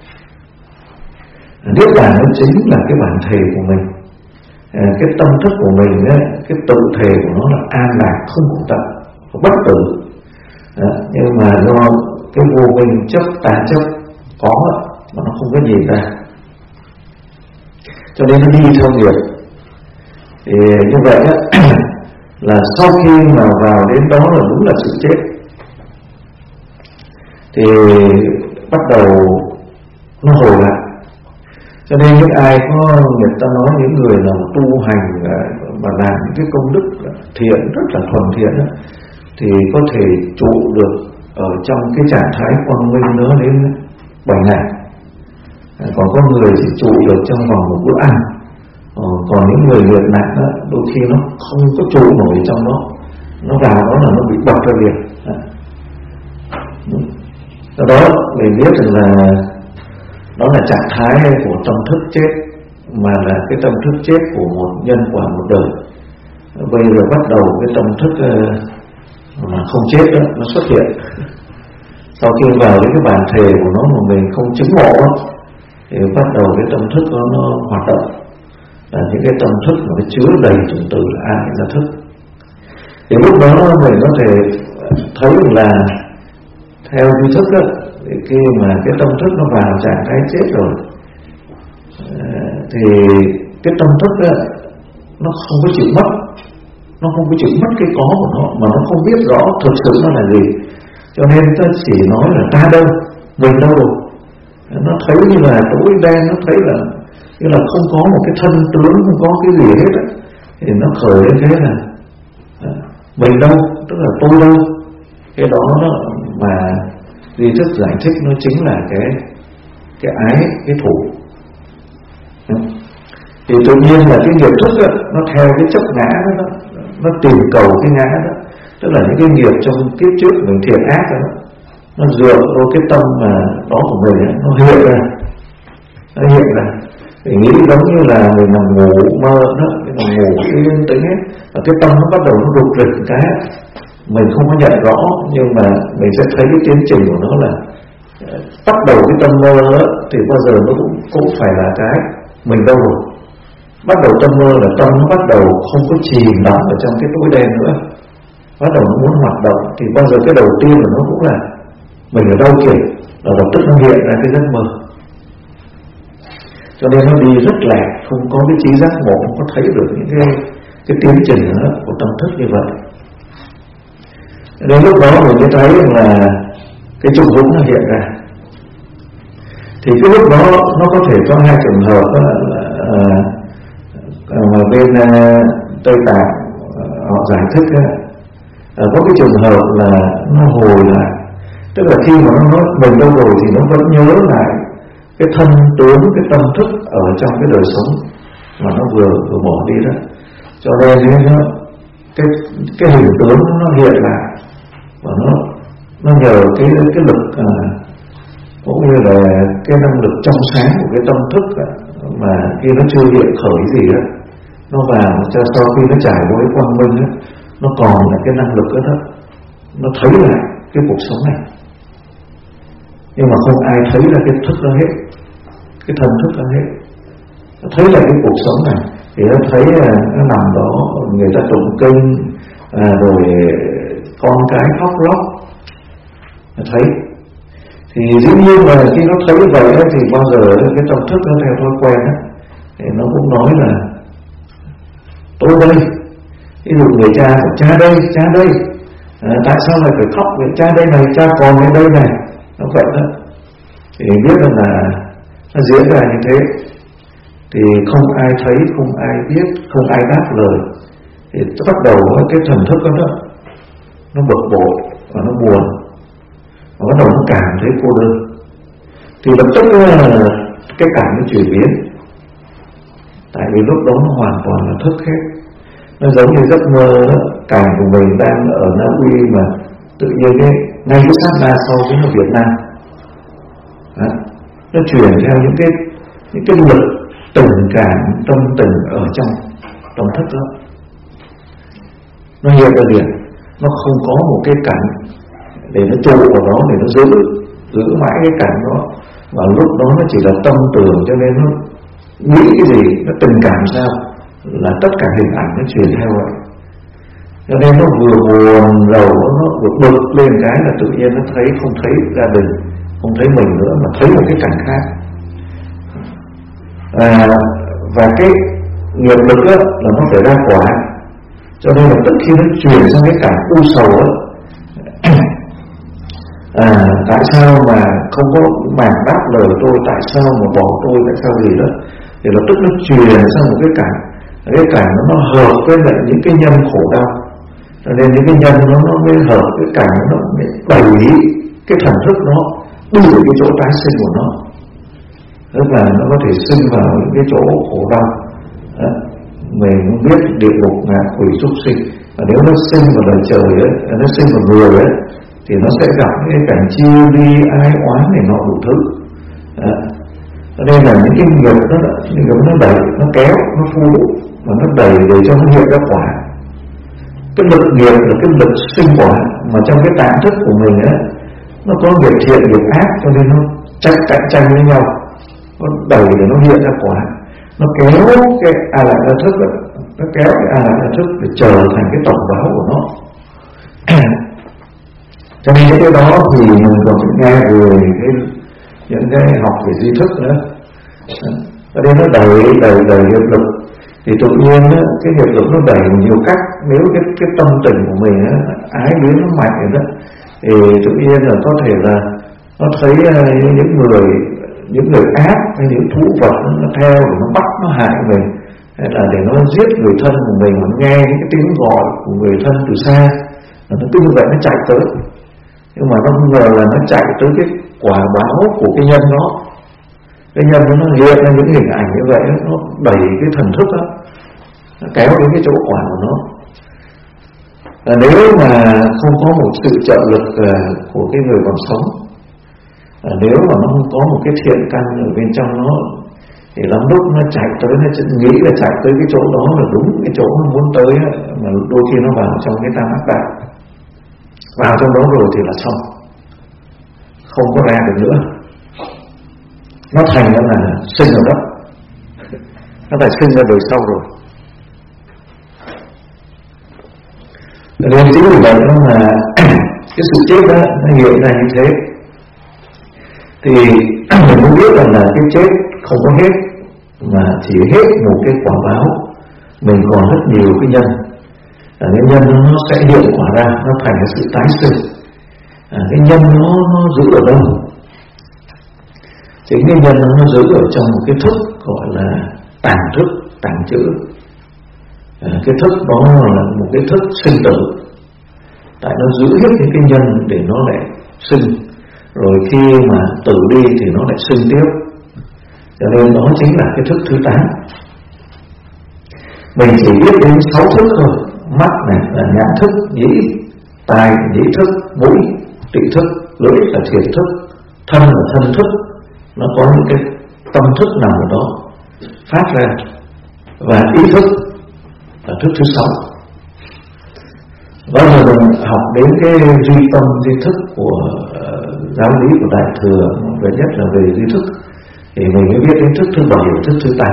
Niết bàn nó chính là cái bản thể của mình. Cái tâm thức của mình ấy, cái tự thể của nó là an lạc không khổ tận, bất tử. Nhưng mà do cái vô minh chấp tà chấp có mà nó không có nhìn ra, cho nên nó đi theo nghiệp. Thì như vậy đó, là sau khi mà vào đến đó là đúng là sự chết, thì bắt đầu nó hồi lại. Cho nên những ai có, người ta nói những người nào tu hành mà làm những cái công đức thiện rất là thuần thiện đó, thì có thể trụ được ở trong cái trạng thái quang minh đó đến 7 ngày. Còn có người chỉ trụ được trong vòng một bữa ăn. Còn những người nghiệp nặng đó, đôi khi nó không có trụ nổi trong đó, nó vào đó là nó bị bật ra liền. Do đó mình biết rằng là đó là trạng thái của tâm thức chết, mà là cái tâm thức chết của một nhân quả một đời. Bây giờ bắt đầu cái tâm thức mà không chết đó, nó xuất hiện. Sau khi vào đến cái bản thể của nó mà mình không chứng ngộ đó, thì bắt đầu cái tâm thức nó hoạt động. Là những cái tâm thức mà nó chứa đầy chủng tử là an ra thức. Thì lúc đó mình có thể thấy là theo duy thức đó, thì khi mà cái tâm thức nó vào trạng thái chết rồi, thì cái tâm thức đó, nó không có chịu mất. Nó không có chịu mất cái có của nó, mà nó không biết rõ thực sự nó là gì. Cho nên ta chỉ nói là ta đâu, mình đâu rồi. Nó thấy như là tối đen, nó thấy là như là không có một cái thân tướng, không có cái gì hết á. Thì nó khởi lên thế là mình đâu, tức là tôi đâu. Cái đó mà duy thức giải thích nó chính là cái ái, cái thủ. Thì tự nhiên là cái nghiệp thức đó, nó theo cái chấp ngã đó, nó tìm cầu cái ngã đó. Tức là những cái nghiệp trong kiếp trước mình thiện ác đó, nó dựa vào cái tâm mà đó của mình đó, nó hiện ra. Nó hiện ra. Thì nghĩ giống như là mình nằm ngủ mơ đó, cái nằm ngủ yên tĩnh hết, và cái tâm nó bắt đầu nó rụt rịch cái mình không có nhận rõ, nhưng mà mình sẽ thấy cái tiến trình của nó là bắt đầu cái tâm mơ đó, thì bao giờ nó cũng phải là cái mình đâu rồi. Bắt đầu tâm mơ là tâm nó bắt đầu không có chìm đắm ở trong cái tối đen nữa, bắt đầu nó muốn hoạt động, thì bao giờ cái đầu tiên của nó cũng là mình ở đâu kìa, là lập tức nó hiện ra cái giấc mơ. Cho nên nó đi rất lẹ, không có cái trí giác ngộ, không có thấy được những cái tiến trình đó của tâm thức như vậy. Đến lúc đó mình mới thấy là cái trục hữu nó hiện ra. Thì cái lúc đó nó có thể có hai trường hợp mà bên Tây Tạng họ giải thích Có cái trường hợp là nó hồi lại, tức là khi mà nó nói mình đâu rồi thì nó vẫn nhớ lại cái thân tướng, cái tâm thức ở trong cái đời sống mà nó vừa bỏ đi đó. Cho nên cái hình tướng nó hiện lại, và nó nhờ cái lực cũng như là cái năng lực trong sáng của cái tâm thức mà khi nó chưa hiện khởi gì đó, nó vào cho sau khi nó trải qua cái quang minh đó, nó còn là cái năng lực đó, nó thấy lại cái cuộc sống này. Nhưng mà không ai thấy ra cái thức đó hết, cái thần thức đó hết. Nó thấy là cái cuộc sống này thì nó thấy nó nằm đó, người ta tụng kinh, rồi con cái khóc lóc, nó thấy. Thì dĩ nhiên là khi nó thấy vậy thì bao giờ cái tâm thức nó theo thói quen đó, thì nó cũng nói là tôi đây. Ví dụ người cha của cha đây, tại sao lại phải khóc vậy? Cha đây này, cha còn ở đây này, nó vậy đó. Thì biết là nó diễn ra như thế, thì không ai thấy, không ai biết, không ai đáp lời. Thì bắt đầu cái thần thức đó nó bực bội và nó buồn, và bắt đầu nó cảm thấy cô đơn. Thì lập tức cái cảm nó chuyển biến, tại vì lúc đó nó hoàn toàn là thức hết. Nó giống như giấc mơ đó, cảnh của mình đang ở Na Uy mà tự nhiên ngay cái sát na sau cái ở Việt Nam đó, nó chuyển theo những cái lực tình cảm tâm tình ở trong tâm thức đó, nó hiện ra liền. Nó không có một cái cảnh để nó trụ vào đó, để nó giữ mãi cái cảnh đó, và lúc đó nó chỉ là tâm tưởng, cho nên nó nghĩ cái gì, nó tình cảm sao là tất cả hình ảnh nó truyền theo vậy. Cho nên nó vừa buồn rầu, nó vừa bực lên cái là tự nhiên nó thấy không thấy gia đình, không thấy mình nữa, mà thấy một cái cảnh khác. Và cái nghiệp lực đó là nó phải ra quả, cho nên là tất khi nó chuyển sang cái cảnh u sầu đó, tại sao mà không có màng đáp lời tôi, tại sao mà bỏ tôi, tại sao gì đó, thì lập tức nó truyền sang một cái cảnh nó hợp với lại những cái nhân khổ đau, cho nên những cái nhân nó mới hợp cái cảnh, nó mới đẩy cái thần thức nó đi vào cái chỗ tái sinh của nó, tức là nó có thể sinh vào những cái chỗ khổ đau. Mình không biết địa ngục, ngạ quỷ, súc sinh, và nếu nó sinh vào đời trời ấy, nó sinh vào người ấy, thì nó sẽ gặp những cái cảnh chia ly, ái oán này nọ đủ thứ. Cho nên là những cái nghiệp nó đẩy, nó kéo, nó phu và nó đẩy để cho nó hiện ra quả. Cái lực nghiệp là cái lực sinh quả, mà trong cái tạng thức của mình ấy, nó có nghiệp thiện, nghiệp ác, cho nên nó cạnh tranh với nhau, nó đẩy để nó hiện ra quả. Nó kéo cái a lại ra thức, nó kéo cái a lại ra thức để trở thành cái tổng báo của nó. Cho nên cái đó thì mình còn phải nghe về những cái học về duy thức nữa. Ở đây nó đẩy nghiệp lực, thì tự nhiên đó, cái nghiệp lực nó đẩy nhiều cách. Nếu cái tâm tình của mình đó, ái luyến nó mạnh rồi đó, thì tự nhiên là có thể là nó thấy những người ác hay những thú vật nó theo để nó bắt, nó hại mình, hay là để nó giết người thân của mình, mà nghe những cái tiếng gọi của người thân từ xa, là nó tin vậy nó chạy tới. Nhưng mà nó không ngờ là nó chạy tới cái quả báo của cái nhân đó. Cái nhân nó hiện ra những hình ảnh như vậy, nó đẩy cái thần thức đó, nó kéo đến cái chỗ quả của nó. Nếu mà không có một sự trợ lực của cái người còn sống, nếu mà nó không có một cái thiện căn ở bên trong nó, thì lắm lúc nó chạy tới, nó nghĩ là chạy tới cái chỗ đó là đúng cái chỗ nó muốn tới, mà đôi khi nó vào trong cái tam ác đạo, vào trong đó rồi thì là xong, không có ra được nữa. Nó thành ra là sinh ở đất, nó phải sinh ra đời sau rồi. Nên chính vì vậy mà cái sự chết đó nó hiện ra như thế. Thì mình cũng biết rằng là cái chết không có hết, mà chỉ hết một cái quả báo. Mình còn rất nhiều cái nhân, cái nhân nó sẽ hiện quả ra, nó thành cái sự tái sinh. Cái nhân nó giữ ở đâu? Chính cái nhân nó giữ ở trong một cái thức gọi là tàng thức, tàng trữ. Cái thức đó là một cái thức sinh tử. tại nó giữ hết những cái nhân để nó lại sinh, rồi khi mà tử đi thì nó lại sinh tiếp. Cho nên đó chính là cái thức thứ 8. Mình chỉ biết đến 6 thức thôi. Mắt này là nhãn thức, nhĩ, tai nhĩ thức, mũi tị thức, lưỡi là thiệt thức, thân là thân thức. Nó có những cái tâm thức nào ở đó phát ra, và ý thức là thức thứ 6. Bao giờ mình học đến cái duy tâm duy thức của giáo lý của Đại Thừa, về nhất là về duy thức, thì mình mới biết đến thức thứ 7 và thức thứ 8.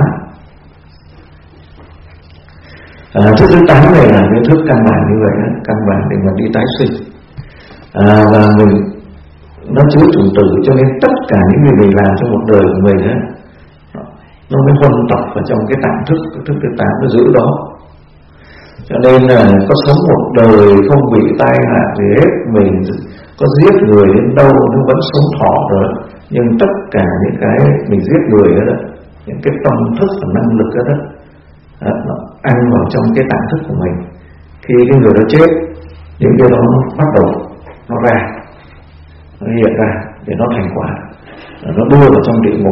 Thức thứ 8 này là cái thức căn bản như vậy, căn bản để mà đi tái sinh. Và mình nó chứa chủng tử, cho nên tất cả những gì mình làm trong một đời của mình á, nó mới huân tập vào trong cái tạng thức, cái thức thứ 8 nó giữ đó. Cho nên là có sống một đời không bị tai nạn gì hết, mình có giết người đến đâu nó vẫn sống thọ rồi, nhưng tất cả những cái mình giết người đó, những cái tâm thức và năng lực đó, nó ăn vào trong cái tạng thức của mình. Khi cái người đó chết, những cái đó nó bắt đầu nó ra, nó hiện ra để nó thành quả, nó đưa vào trong địa ngục.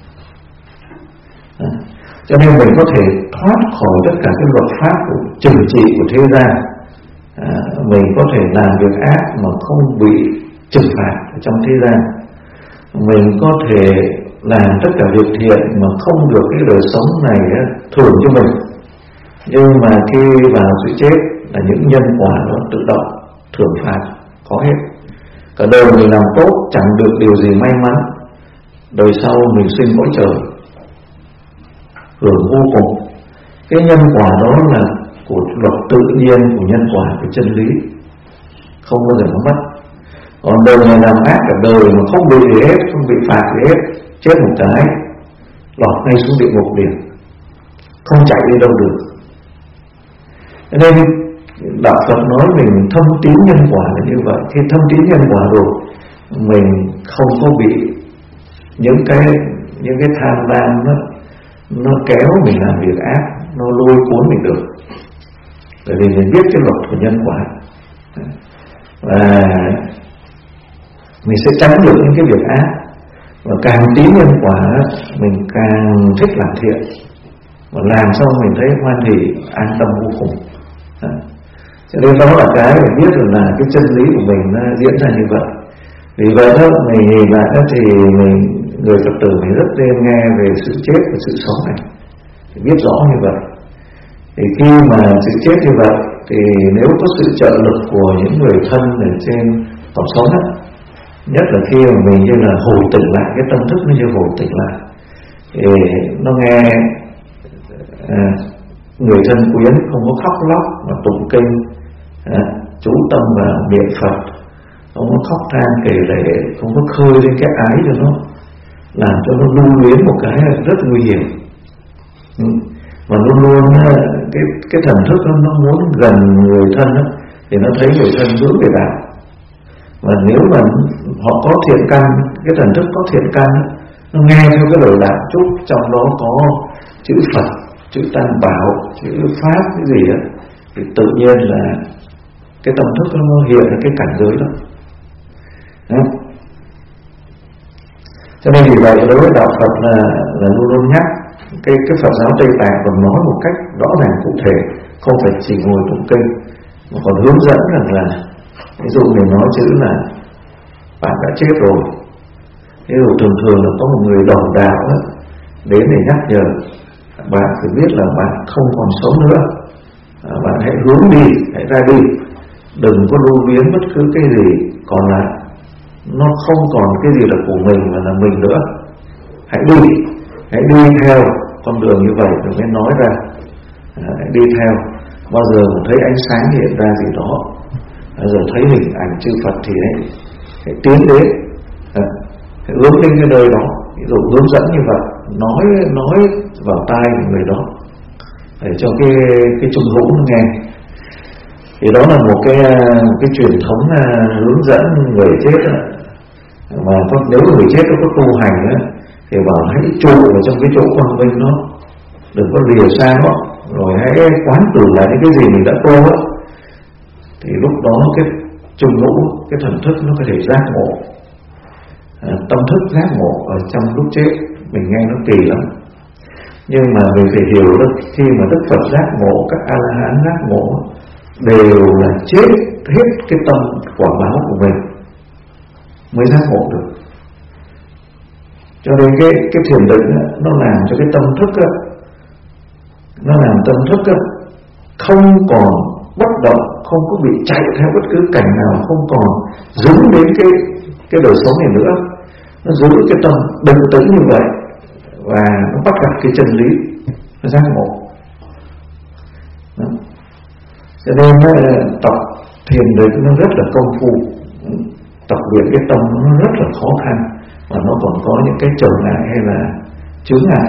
Cho nên mình có thể thoát khỏi tất cả cái luật pháp của trừng trị của thế gian. Mình có thể làm việc ác mà không bị trừng phạt ở trong thế gian. Mình có thể làm tất cả việc thiện mà không được cái đời sống này thưởng cho mình. Nhưng mà khi vào sự chết là những nhân quả nó tự động thưởng phạt có hết. Cả đời mình làm tốt chẳng được điều gì may mắn, đời sau mình sinh cõi trời hưởng vô cùng. Cái nhân quả đó là của luật tự nhiên, của nhân quả, của chân lý, không bao giờ nó mất. Còn đời này làm ác cả đời mà không bị gì hết, không bị phạt gì hết, chết một cái lọt ngay xuống địa ngục liền, không chạy đi đâu được. Cho nên đạo Phật nói mình thâm tín nhân quả là như vậy. Khi thâm tín nhân quả rồi, mình không có bị những cái tham lam nó kéo mình làm việc ác, nó lôi cuốn mình được. Bởi vì mình biết cái luật của nhân quả, và mình sẽ tránh được những cái việc ác. Và càng tín nhân quả, mình càng thích làm thiện, và làm xong mình thấy hoan hỉ, an tâm vô cùng. Cho nên đó là cái mình biết được là cái chân lý của mình nó diễn ra như vậy. Vì vậy đó, mình nhìn lại đó thì người Phật tử mình rất nên nghe về sự chết và sự sống này, thì biết rõ như vậy. Thì khi mà sự chết như vậy, thì nếu có sự trợ lực của những người thân ở trên cõi sống đó, nhất là khi mà mình như là hồi tỉnh lại, cái tâm thức nó như hồi tỉnh lại, thì nó nghe người thân quyến không có khóc lóc mà tụng kinh, chú tâm vào niệm Phật, không có khóc than kể lể, không có khơi lên cái ái cho nó, làm cho nó lưu luyến một cái rất nguy hiểm. Mà luôn luôn cái thần thức nó muốn gần người thân đó, thì nó thấy người thân hướng về đạo. Và nếu mà họ có thiện căn, cái thần thức có thiện căn, nó nghe theo cái lời đạo chúc, trong đó có chữ Phật, chữ Tam Bảo, chữ Pháp, cái gì đó, thì tự nhiên là cái tâm thức nó hiện ra cái cảnh giới đó. Cho nên vì vậy đối với đạo Phật là luôn luôn nhắc, cái Phật giáo Tây Tạng còn nói một cách rõ ràng cụ thể, không phải chỉ ngồi tụng kinh, mà còn hướng dẫn rằng là, ví dụ mình nói chữ là bạn đã chết rồi, ví dụ thường là có một người đồng đạo đó, đến để nhắc nhở bạn phải biết là bạn không còn sống nữa, bạn hãy hướng đi, hãy ra đi, đừng có lưu luyến bất cứ cái gì còn lại, nó không còn cái gì là của mình mà là mình nữa. Hãy đi theo con đường như vậy rồi mới nói ra. Hãy đi theo, bao giờ thấy ánh sáng hiện ra gì đó, bao giờ thấy hình ảnh chư Phật thì hãy tiến đến, hãy hướng đến cái nơi đó. Ví dụ hướng dẫn như vậy, nói vào tai người đó để cho cái trung hữu nó nghe. Thì đó là một cái truyền thống hướng dẫn người chết đó. Mà nếu người chết nó có tu hành đó, thì bảo hãy trụ vào trong cái chỗ quang minh đó, đừng có lìa xa nó, rồi hãy quán tưởng lại những cái gì mình đã tu đó. Thì lúc đó trung ngũ, cái thần thức nó có thể giác ngộ, tâm thức giác ngộ ở trong lúc chết. Mình nghe nó kỳ lắm, nhưng mà mình phải hiểu được khi mà Đức Phật giác ngộ, các A-la-hán giác ngộ đều là chết hết cái tâm quả báo của mình mới giác ngộ được. Cho nên cái thiền định nó làm cho cái tâm thức nó làm tâm thức không còn bất động, không có bị chạy theo bất cứ cảnh nào, không còn dính đến cái đời sống này nữa. Nó giữ cái tâm bình tĩnh như vậy và nó bắt gặp cái chân lý, nó giác ngộ. Đó. Cho nên tập thiền định nó rất là công phu, tập luyện cái tâm nó rất là khó khăn, và nó còn có những cái trở ngại hay là chướng ngại.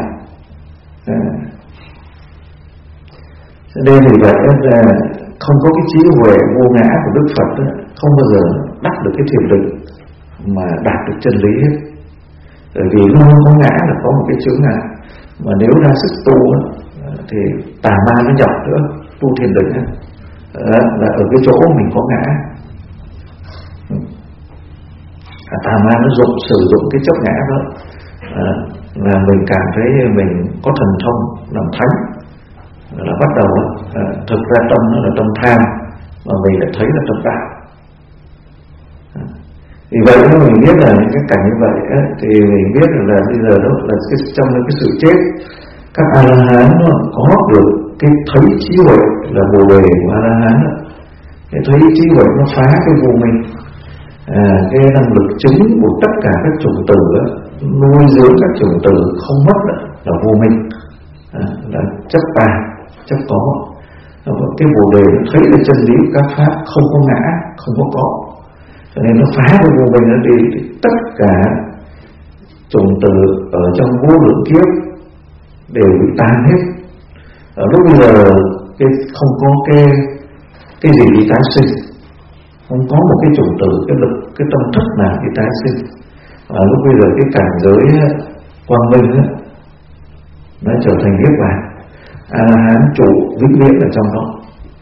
Cho nên vì vậy là không có cái trí huệ vô ngã của Đức Phật không bao giờ đắc được cái thiền định mà đạt được chân lý hết. Bởi vì luôn có ngã là có một cái chướng ngại, mà nếu ra sức tu thì tà ma nó nhập nữa. Tu thiền định là ở cái chỗ mình có ngã, tà ma nó sử dụng cái chấp ngã đó là mình cảm thấy mình có thần thông làm thánh, là bắt đầu thực ra tâm nó là tâm tham, mà mình lại thấy là tâm đạo. Vì vậy nếu mình biết là những cái cảnh như vậy thì mình biết là bây giờ đó là trong cái sự chết, các A-la-hán nó có được cái thấy trí huệ là bồ đề của A-la-hán. Cái thấy trí huệ nó phá cái vô minh, cái năng lực chính của tất cả các chủng tử nuôi dưỡng các chủng tử không mất là vô minh, là chấp ta, chấp có. Cái bồ đề nó thấy là chân lý các pháp không có ngã, không có. Cho nên nó phá cái vô minh nó đi, thì tất cả chủng tử ở trong vô lượng kiếp đều bị tan hết. Ở lúc bây giờ không có cái gì bị tái sinh, không có một cái chủng tử, cái lực, cái tâm thức nào bị tái sinh. Và lúc bây giờ cái cảnh giới quang minh nó trở thành niết bàn, A-la-hán trụ vĩnh viễn ở trong đó.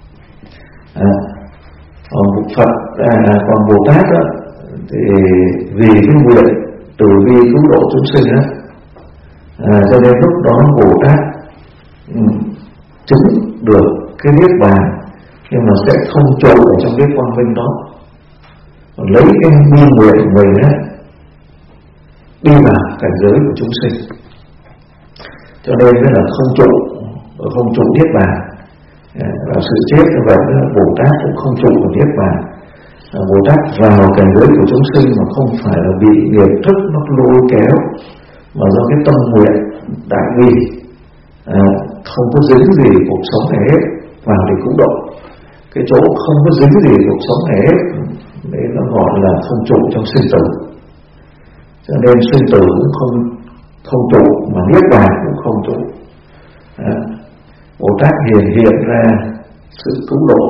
Còn Phật, còn Bồ Tát thì vì cái nguyện từ bi cứu độ chúng sinh cho nên lúc đó Bồ Tát chứng được cái niết bàn, nhưng mà sẽ không trụ ở trong cái quang minh đó, còn lấy cái bi nguyện của mình đi vào cảnh giới của chúng sinh. Cho nên mới là không trụ niết bàn. Và sự chết như vậy Bồ Tát cũng không trụ vào niết bàn. Bồ Tát vào cảnh giới của chúng sinh mà không phải là bị nghiệp thức nó lôi kéo, mà do cái tâm nguyện đại bi, không có dính gì cuộc sống này hết, vào để cứu độ. Cái chỗ không có dính gì cuộc sống này hết, đấy nó gọi là không trụ trong sinh tử. Cho nên sinh tử cũng không trụ, mà niết bàn cũng không trụ. Bồ Tát hiện ra sự cứu độ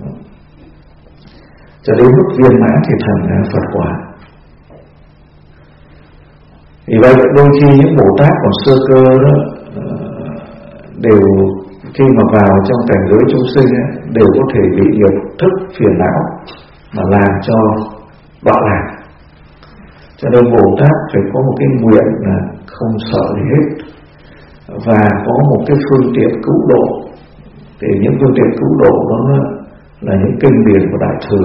cho đến lúc viên mãn thì thành Phật quả. Vì vậy đôi khi những Bồ Tát còn sơ cơ đó, đều khi mà vào trong cảnh giới chúng sinh đều có thể bị nghiệp thức phiền não mà làm cho đoạn lạc. Cho nên Bồ Tát phải có một cái nguyện là không sợ gì hết, và có một cái phương tiện cứu độ. Thì những phương tiện cứu độ đó là những kinh điển của Đại Thừa,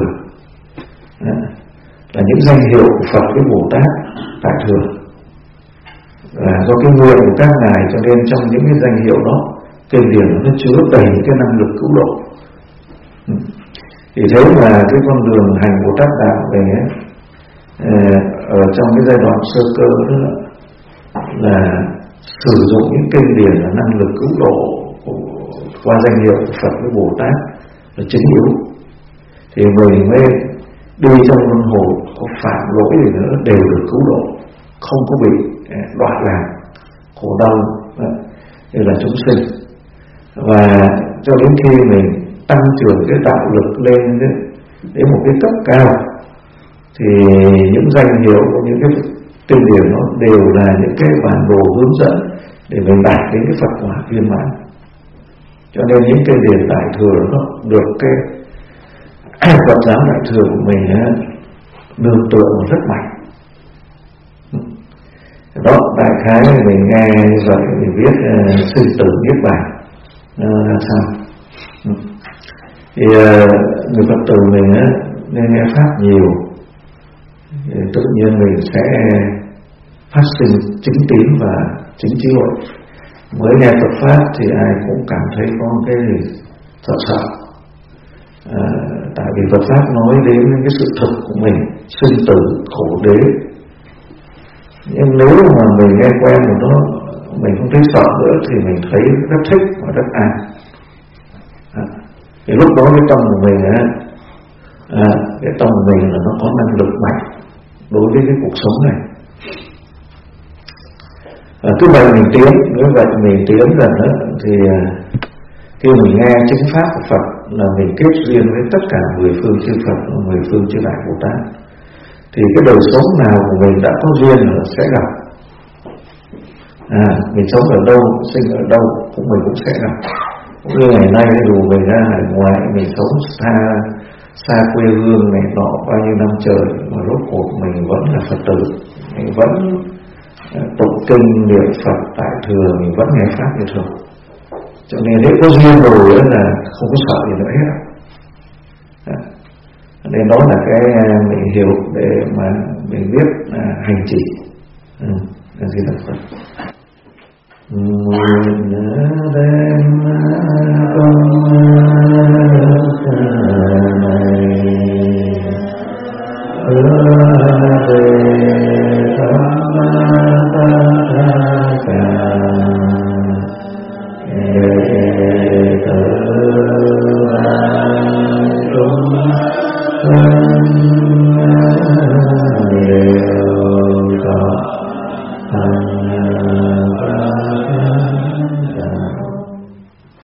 là những danh hiệu của Phật với Bồ Tát Đại Thừa. Và do cái nguyện của các ngài cho nên trong những cái danh hiệu đó, kinh điển nó chứa đầy cái năng lực cứu độ. Thì thế mà cái con đường hành Bồ Tát đạo về ở trong cái giai đoạn sơ cơ đó là sử dụng những kinh điển là năng lực cứu độ qua danh hiệu của Phật với Bồ Tát là chính yếu, thì mình mới đi trong luân hồi, có phạm lỗi gì nữa đều được cứu độ, không có bị đoạn lạc khổ đau như là chúng sinh. Và cho đến khi mình tăng trưởng cái đạo lực lên đến một cái cấp cao, thì những danh hiệu của những cái kinh điển nó đều là những cái bản đồ hướng dẫn để mình đạt đến cái Phật quả viên mãn. Cho nên những kinh điển Đại Thừa nó được cái Phật giáo Đại thừa của mình nương tựa rất mạnh. Đó, đại khái mình nghe như vậy mình biết sinh tử niết bàn là sao. Thì người Phật tử mình nên nghe pháp nhiều, thì tự nhiên mình sẽ phát sinh chính tín và chính trí huệ. Mới nghe Phật pháp thì ai cũng cảm thấy có cái sợ. Tại vì Phật pháp nói đến cái sự thực của mình, sinh tử khổ đế. Nhưng nếu mà mình nghe quen một đó, mình không thấy sợ nữa thì mình thấy rất thích và rất an. Thì lúc đó cái tâm của mình cái tâm của mình là nó có năng lực mạnh đối với cái cuộc sống này. Cứ vậy mình tiến, nếu vậy mình tiến dần đó thì khi mình nghe chính pháp của Phật là mình kết duyên với tất cả 10 phương chư Phật, 10 phương chư Đại Bồ Tát. Thì cái đời sống nào của mình đã có duyên là sẽ gặp. Mình sống ở đâu, sinh ở đâu mình cũng sẽ gặp. Cũng như ngày nay dù mình ra hải ngoại, mình sống xa quê hương này nọ bao nhiêu năm trời, mà rốt cuộc mình vẫn là Phật tử, mình vẫn tụng kinh niệm Phật tại thừa, mình vẫn nghe pháp như thường. Cho nên nếu có duyên rồi là không có sợ gì nữa hết. Nên đó là cái mình hiểu để mà mình biết hành trì. Là gì là Phật. Nguyện đem con